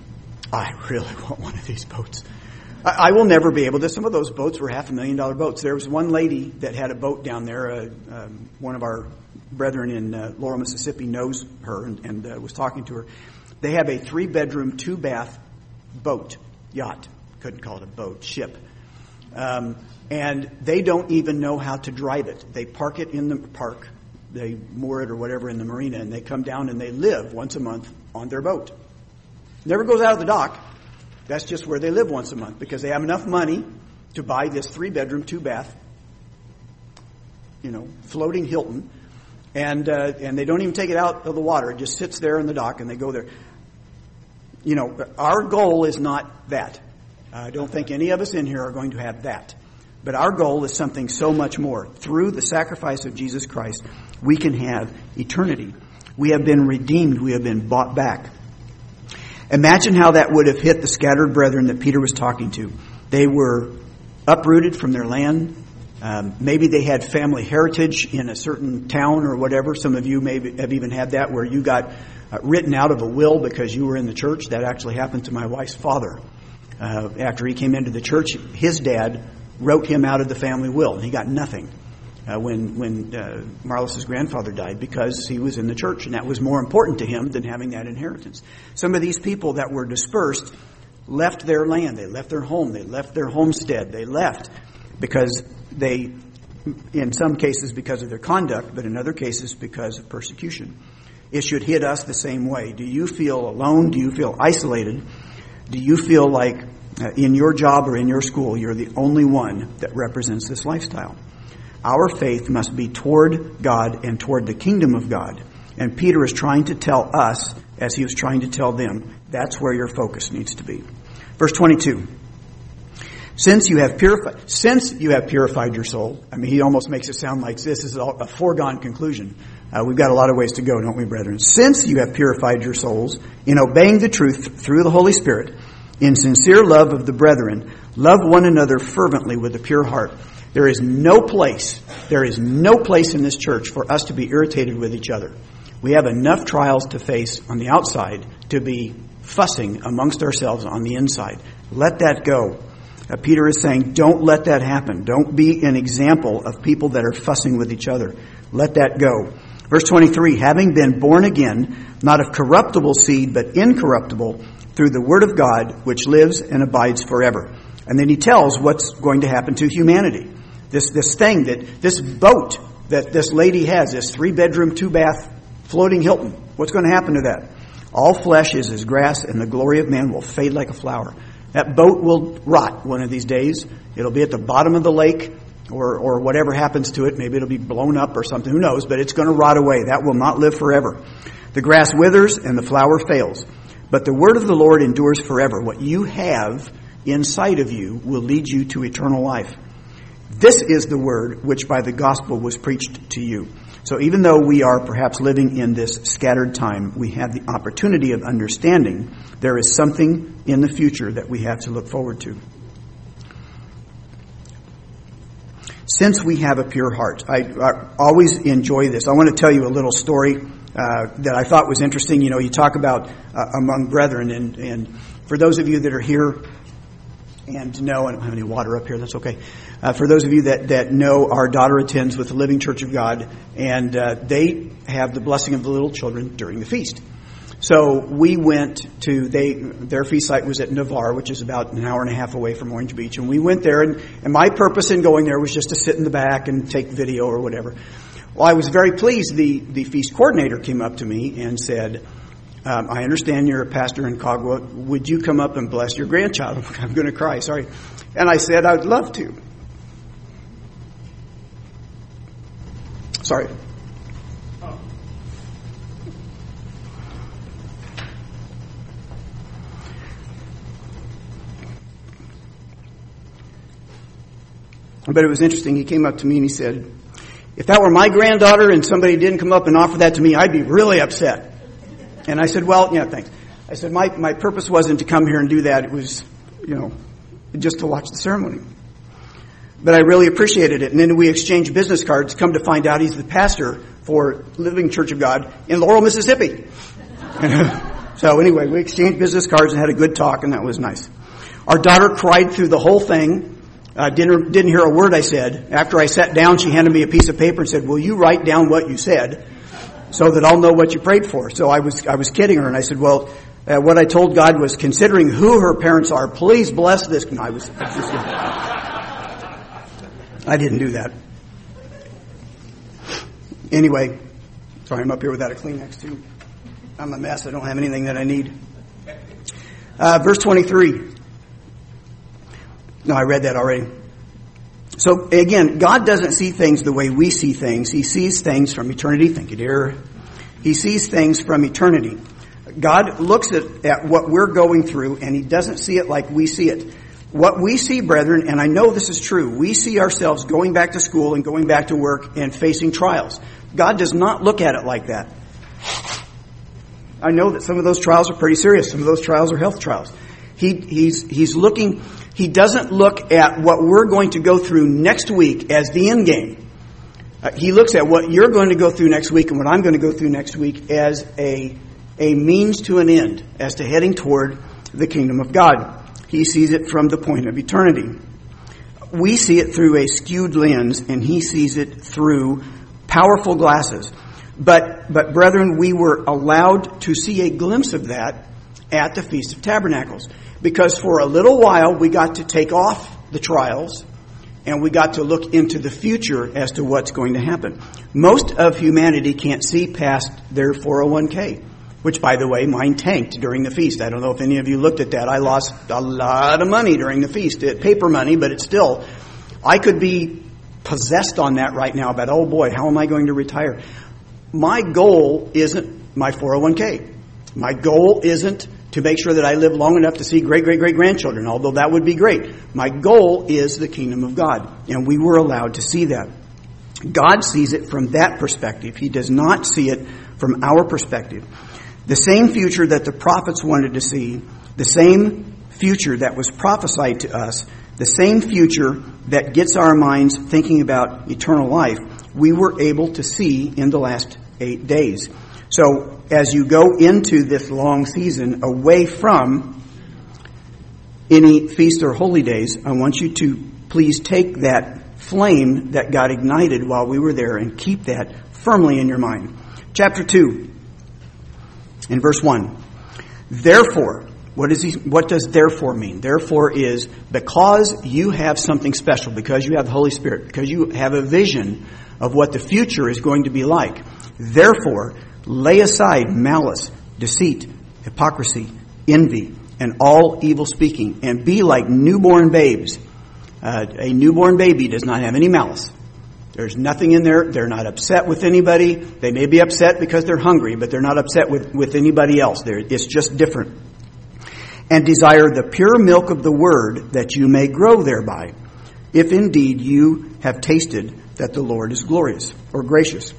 I really want one of these boats. I will never be able to. Some of those boats were $500,000 boats. There was one lady that had a boat down there. One of our brethren in Laurel, Mississippi knows her and was talking to her. They have a 3-bedroom, 2-bath boat, yacht. Couldn't call it a boat, ship. And they don't even know how to drive it. They park it in the park. they moor it or whatever in the marina, and they come down and they live once a month on their boat. Never goes out of the dock. That's just where they live once a month because they have enough money to buy this 3-bedroom, 2-bath, floating Hilton, and they don't even take it out of the water. It just sits there in the dock, and they go there. Our goal is not that. I don't think any of us in here are going to have that. But our goal is something so much more. Through the sacrifice of Jesus Christ, we can have eternity. We have been redeemed. We have been bought back. Imagine how that would have hit the scattered brethren that Peter was talking to. They were uprooted from their land. Maybe they had family heritage in a certain town or whatever. Some of you may have even had that where you got written out of a will because you were in the church. That actually happened to my wife's father. After he came into the church, his dad wrote him out of the family will, and he got nothing when Marlis's grandfather died because he was in the church, and that was more important to him than having that inheritance. Some of these people that were dispersed left their land, they left their home, they left their homestead, they left because they, in some cases because of their conduct, but in other cases because of persecution. It should hit us the same way. Do you feel alone? Do you feel isolated? Do you feel like in your job or in your school, you're the only one that represents this lifestyle? Our faith must be toward God and toward the kingdom of God. And Peter is trying to tell us, as he was trying to tell them, that's where your focus needs to be. Verse 22. Since you have purified your soul. I mean, he almost makes it sound like this is a foregone conclusion. We've got a lot of ways to go, don't we, brethren? Since you have purified your souls in obeying the truth through the Holy Spirit, in sincere love of the brethren, love one another fervently with a pure heart. There is no place in this church for us to be irritated with each other. We have enough trials to face on the outside to be fussing amongst ourselves on the inside. Let that go. Peter is saying, don't let that happen. Don't be an example of people that are fussing with each other. Let that go. Verse 23, having been born again, not of corruptible seed, but incorruptible, through the word of God, which lives and abides forever. And then he tells what's going to happen to humanity. This boat that this lady has, this 3-bedroom, 2-bath floating Hilton. What's going to happen to that? All flesh is as grass, and the glory of man will fade like a flower. That boat will rot one of these days. It'll be at the bottom of the lake, or whatever happens to it. Maybe it'll be blown up or something. Who knows? But it's going to rot away. That will not live forever. The grass withers and the flower fails. But the word of the Lord endures forever. What you have inside of you will lead you to eternal life. This is the word which by the gospel was preached to you. So even though we are perhaps living in this scattered time, we have the opportunity of understanding there is something in the future that we have to look forward to. Since we have a pure heart, I always enjoy this. I want to tell you a little story that I thought was interesting. You talk about among brethren, and for those of you that are here and know, I don't have any water up here, that's okay. For those of you that know, our daughter attends with the Living Church of God, and they have the blessing of the little children during the feast. So we went to, their feast site was at Navarre, which is about an hour and a half away from Orange Beach. And we went there, and my purpose in going there was just to sit in the back and take video or whatever. Well, I was very pleased. The feast coordinator came up to me and said, I understand you're a pastor in Cagua. Would you come up and bless your grandchild? I'm going to cry, sorry. And I said, I'd love to. Sorry. But it was interesting. He came up to me and he said, if that were my granddaughter and somebody didn't come up and offer that to me, I'd be really upset. And I said, well, yeah, thanks. I said, my purpose wasn't to come here and do that. It was, just to watch the ceremony. But I really appreciated it. And then we exchanged business cards. Come to find out he's the pastor for Living Church of God in Laurel, Mississippi. So anyway, we exchanged business cards and had a good talk, and that was nice. Our daughter cried through the whole thing. Didn't hear a word I said. After I sat down, she handed me a piece of paper and said, will you write down what you said so that I'll know what you prayed for? So I was kidding her, and I said, well, what I told God was, considering who her parents are, please bless this. No, I didn't do that. Anyway, sorry, I'm up here without a Kleenex too. I'm a mess. I don't have anything that I need. Verse 23. No, I read that already. So again, God doesn't see things the way we see things. He sees things from eternity. Thank you, dear. He sees things from eternity. God looks at what we're going through, and He doesn't see it like we see it. What we see, brethren, and I know this is true, we see ourselves going back to school and going back to work and facing trials. God does not look at it like that. I know that some of those trials are pretty serious. Some of those trials are health trials. He's looking, He doesn't look at what we're going to go through next week as the end game. He looks at what you're going to go through next week and what I'm going to go through next week as a means to an end, as to heading toward the kingdom of God. He sees it from the point of eternity. We see it through a skewed lens, and He sees it through powerful glasses. But brethren, we were allowed to see a glimpse of that at the Feast of Tabernacles. Because for a little while, we got to take off the trials, and we got to look into the future as to what's going to happen. Most of humanity can't see past their 401k. Which, by the way, mine tanked during the feast. I don't know if any of you looked at that. I lost a lot of money during the feast. Paper money, but it's still... I could be possessed on that right now, but oh boy, how am I going to retire? My goal isn't my 401k. My goal isn't to make sure that I live long enough to see great-great-great-grandchildren, although that would be great. My goal is the kingdom of God, and we were allowed to see that. God sees it from that perspective. He does not see it from our perspective. The same future that the prophets wanted to see, the same future that was prophesied to us, the same future that gets our minds thinking about eternal life, we were able to see in the last 8 days. So as you go into this long season away from any feast or holy days, I want you to please take that flame that God ignited while we were there and keep that firmly in your mind. Chapter 2. In verse 1, therefore, what does therefore mean? Therefore is because you have something special, because you have the Holy Spirit, because you have a vision of what the future is going to be like. Therefore, lay aside malice, deceit, hypocrisy, envy, and all evil speaking, and be like newborn babes. A newborn baby does not have any malice. There's nothing in there. They're not upset with anybody. They may be upset because they're hungry, but they're not upset with anybody else. It's just different. And desire the pure milk of the word that you may grow thereby, if indeed you have tasted that the Lord is glorious or gracious.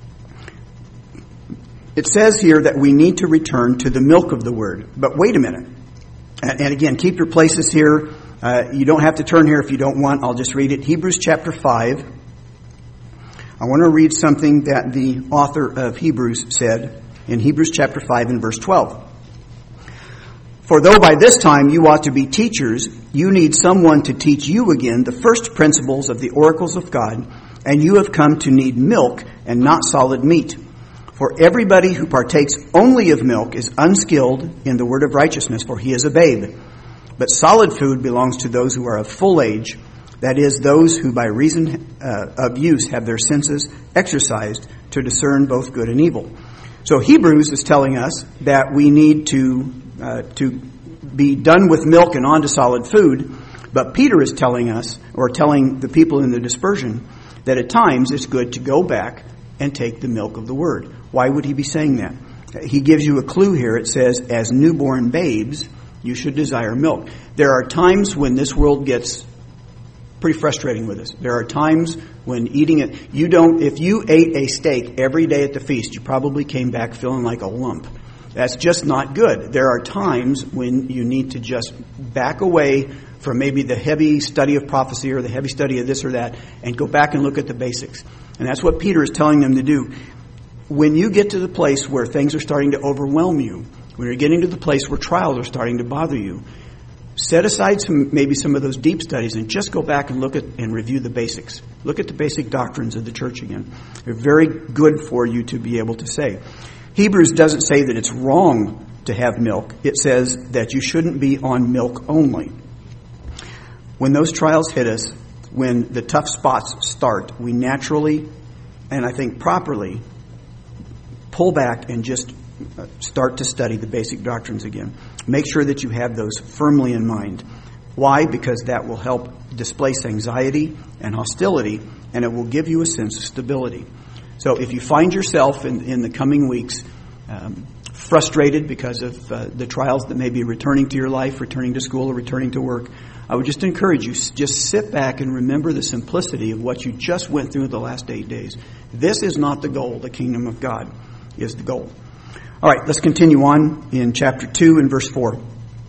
It says here that we need to return to the milk of the word. But wait a minute. And again, keep your places here. You don't have to turn here if you don't want. I'll just read it. Hebrews chapter 5. I want to read something that the author of Hebrews said in Hebrews chapter 5 and verse 12. For though by this time you ought to be teachers, you need someone to teach you again the first principles of the oracles of God, and you have come to need milk and not solid meat. For everybody who partakes only of milk is unskilled in the word of righteousness, for he is a babe. But solid food belongs to those who are of full age, that is, those who by reason of use have their senses exercised to discern both good and evil. So Hebrews is telling us that we need to be done with milk and on to solid food. But Peter is telling us, or telling the people in the dispersion, that at times it's good to go back and take the milk of the word. Why would he be saying that? He gives you a clue here. It says, as newborn babes, you should desire milk. There are times when this world gets pretty frustrating with us. There are times when eating it, if you ate a steak every day at the feast, you probably came back feeling like a lump. That's just not good. There are times when you need to just back away from maybe the heavy study of prophecy or the heavy study of this or that and go back and look at the basics. And that's what Peter is telling them to do. When you get to the place where things are starting to overwhelm you, when you're getting to the place where trials are starting to bother you, set aside some of those deep studies and just go back and look at and review the basics. Look at the basic doctrines of the church again. They're very good for you to be able to say. Hebrews doesn't say that it's wrong to have milk. It says that you shouldn't be on milk only. When those trials hit us, when the tough spots start, we naturally and I think properly, pull back and just start to study the basic doctrines again. Make sure that you have those firmly in mind. Why? Because that will help displace anxiety and hostility, and it will give you a sense of stability. So if you find yourself in the coming weeks frustrated because of the trials that may be returning to your life, returning to school, or returning to work, I would just encourage you, just sit back and remember the simplicity of what you just went through the last 8 days. This is not the goal. The kingdom of God is the goal. All right, let's continue on in chapter 2 and verse 4.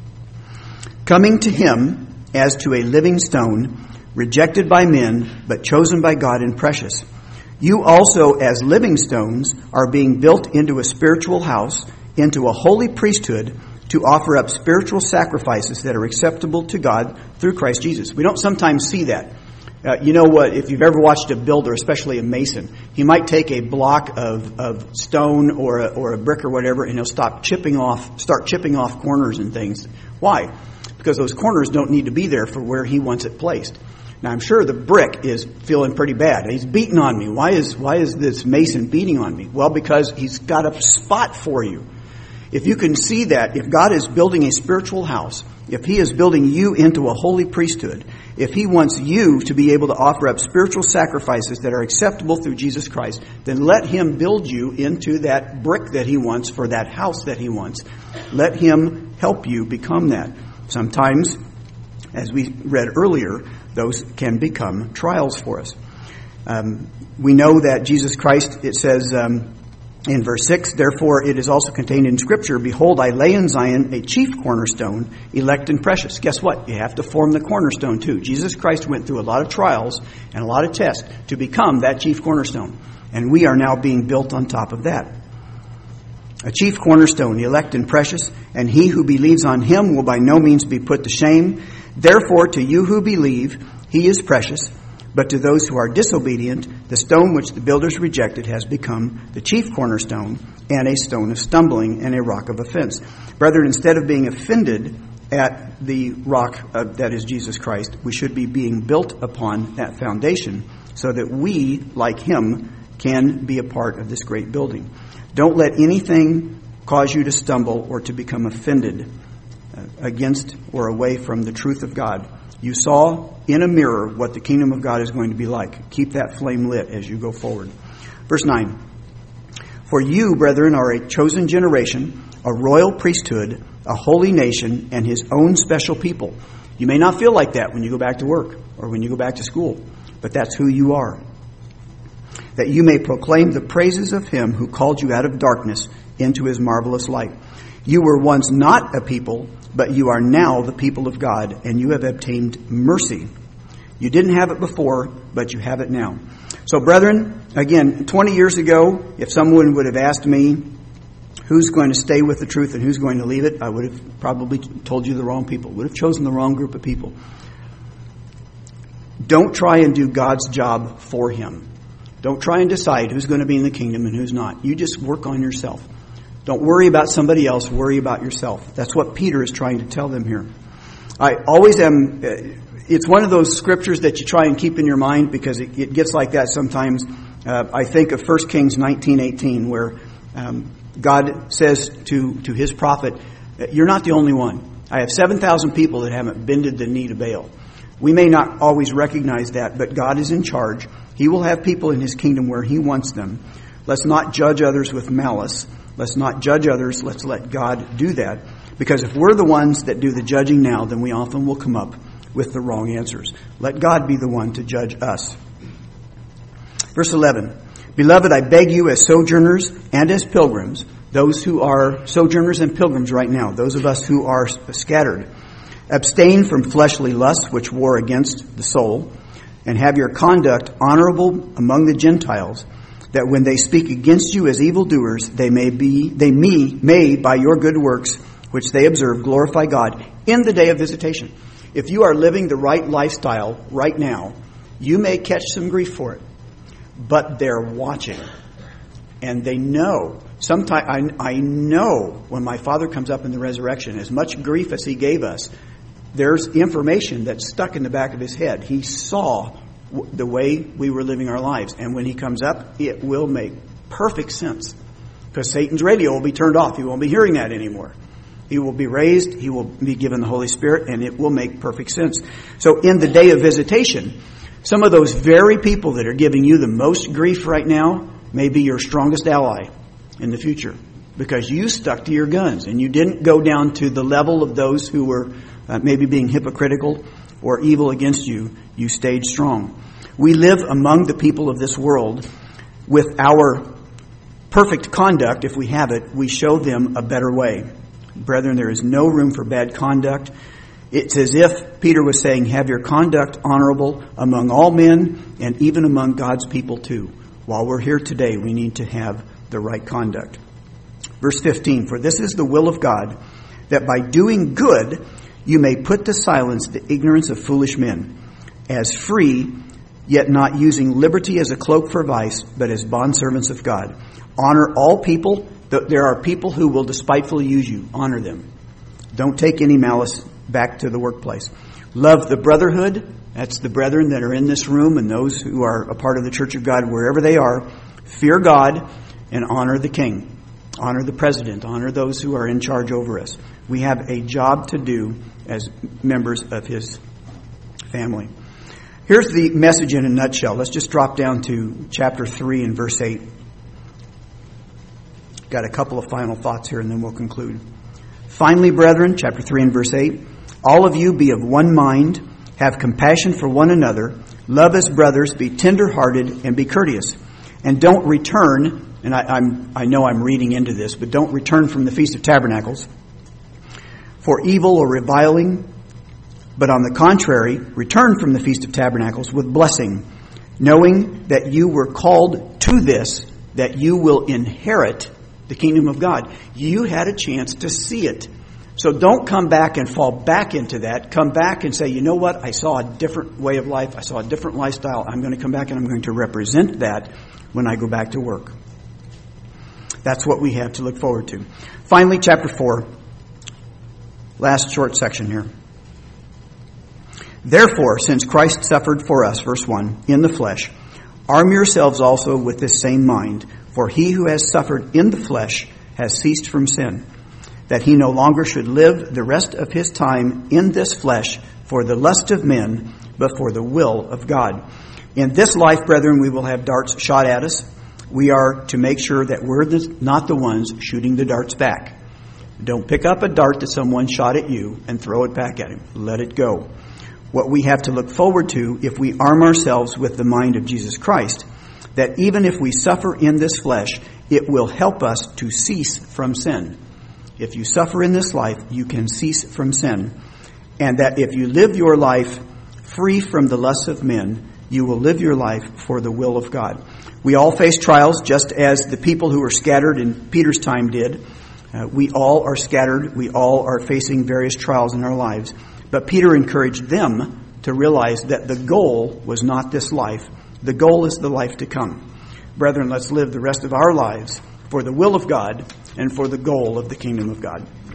Coming to him as to a living stone, rejected by men, but chosen by God and precious. You also, as living stones, are being built into a spiritual house, into a holy priesthood, to offer up spiritual sacrifices that are acceptable to God through Christ Jesus. We don't sometimes see that. You know what, if you've ever watched a builder, especially a mason, he might take a block of stone or a brick or whatever, and he'll start chipping off corners and things. Why? Because those corners don't need to be there for where he wants it placed. Now, I'm sure the brick is feeling pretty bad. He's beating on me. Why is this mason beating on me? Well, because he's got a spot for you. If you can see that, if God is building a spiritual house, if he is building you into a holy priesthood, if he wants you to be able to offer up spiritual sacrifices that are acceptable through Jesus Christ, then let him build you into that brick that he wants for that house that he wants. Let him help you become that. Sometimes, as we read earlier, those can become trials for us. We know that Jesus Christ, it says in verse 6, therefore it is also contained in Scripture, behold, I lay in Zion a chief cornerstone, elect and precious. Guess what? You have to form the cornerstone too. Jesus Christ went through a lot of trials and a lot of tests to become that chief cornerstone. And we are now being built on top of that. A chief cornerstone, elect and precious, and he who believes on him will by no means be put to shame. Therefore, to you who believe, he is precious. But to those who are disobedient, the stone which the builders rejected has become the chief cornerstone, and a stone of stumbling and a rock of offense. Brethren, instead of being offended at the rock that is Jesus Christ, we should be being built upon that foundation so that we, like him, can be a part of this great building. Don't let anything cause you to stumble or to become offended against or away from the truth of God. You saw in a mirror what the kingdom of God is going to be like. Keep that flame lit as you go forward. Verse 9. For you, brethren, are a chosen generation, a royal priesthood, a holy nation, and his own special people. You may not feel like that when you go back to work or when you go back to school, but that's who you are. That you may proclaim the praises of him who called you out of darkness into his marvelous light. You were once not a people, but you are now the people of God, and you have obtained mercy. You didn't have it before, but you have it now. So, brethren, again, 20 years ago, if someone would have asked me who's going to stay with the truth and who's going to leave it, I would have probably told you the wrong people, would have chosen the wrong group of people. Don't try and do God's job for him. Don't try and decide who's going to be in the kingdom and who's not. You just work on yourself. Don't worry about somebody else. Worry about yourself. That's what Peter is trying to tell them here. I always am. It's one of those scriptures that you try and keep in your mind because it gets like that sometimes. I think of 1 Kings 19:18, where God says to his prophet, "You're not the only one. I have 7,000 people that haven't bended the knee to Baal." We may not always recognize that, but God is in charge. He will have people in his kingdom where he wants them. Let's not judge others with malice. Let's not judge others. Let's let God do that. Because if we're the ones that do the judging now, then we often will come up with the wrong answers. Let God be the one to judge us. Verse 11. Beloved, I beg you as sojourners and as pilgrims, those who are sojourners and pilgrims right now, those of us who are scattered, abstain from fleshly lusts which war against the soul, and have your conduct honorable among the Gentiles, that when they speak against you as evildoers, they may by your good works which they observe glorify God in the day of visitation. If you are living the right lifestyle right now, you may catch some grief for it, but they're watching and they know. Sometimes I know when my Father comes up in the resurrection, as much grief as he gave us, there's information that's stuck in the back of his head. He saw the way we were living our lives. And when he comes up, it will make perfect sense. Because Satan's radio will be turned off. He won't be hearing that anymore. He will be raised. He will be given the Holy Spirit, and it will make perfect sense. So in the day of visitation, some of those very people that are giving you the most grief right now may be your strongest ally in the future, because you stuck to your guns and you didn't go down to the level of those who were maybe being hypocritical or evil against you. You stayed strong. We live among the people of this world with our perfect conduct. If we have it, we show them a better way. Brethren, there is no room for bad conduct. It's as if Peter was saying, have your conduct honorable among all men and even among God's people too. While we're here today, we need to have the right conduct. Verse 15, for this is the will of God, that by doing good you may put to silence the ignorance of foolish men, as free, yet not using liberty as a cloak for vice, but as bondservants of God. Honor all people. There are people who will despitefully use you. Honor them. Don't take any malice back to the workplace. Love the brotherhood. That's the brethren that are in this room and those who are a part of the Church of God, wherever they are. Fear God and honor the king. Honor the president. Honor those who are in charge over us. We have a job to do as members of his family. Here's the message in a nutshell. Let's just drop down to chapter 3 and verse 8. Got a couple of final thoughts here and then we'll conclude. Finally, brethren, chapter 3 and verse 8, all of you be of one mind, have compassion for one another, love as brothers, be tender-hearted, and be courteous. And don't return, and I know I'm reading into this, but don't return from the Feast of Tabernacles for evil or reviling, but on the contrary, return from the Feast of Tabernacles with blessing, knowing that you were called to this, that you will inherit the kingdom of God. You had a chance to see it. So don't come back and fall back into that. Come back and say, you know what? I saw a different way of life. I saw a different lifestyle. I'm going to come back and I'm going to represent that when I go back to work. That's what we have to look forward to. Finally, chapter 4. Last short section here. Therefore, since Christ suffered for us, verse 1, in the flesh, arm yourselves also with this same mind. For he who has suffered in the flesh has ceased from sin, that he no longer should live the rest of his time in this flesh for the lust of men, but for the will of God. In this life, brethren, we will have darts shot at us. We are to make sure that we're not the ones shooting the darts back. Don't pick up a dart that someone shot at you and throw it back at him. Let it go. What we have to look forward to, if we arm ourselves with the mind of Jesus Christ, that even if we suffer in this flesh, it will help us to cease from sin. If you suffer in this life, you can cease from sin. And that if you live your life free from the lusts of men, you will live your life for the will of God. We all face trials, just as the people who were scattered in Peter's time did. We all are scattered. We all are facing various trials in our lives. But Peter encouraged them to realize that the goal was not this life. The goal is the life to come. Brethren, let's live the rest of our lives for the will of God and for the goal of the kingdom of God.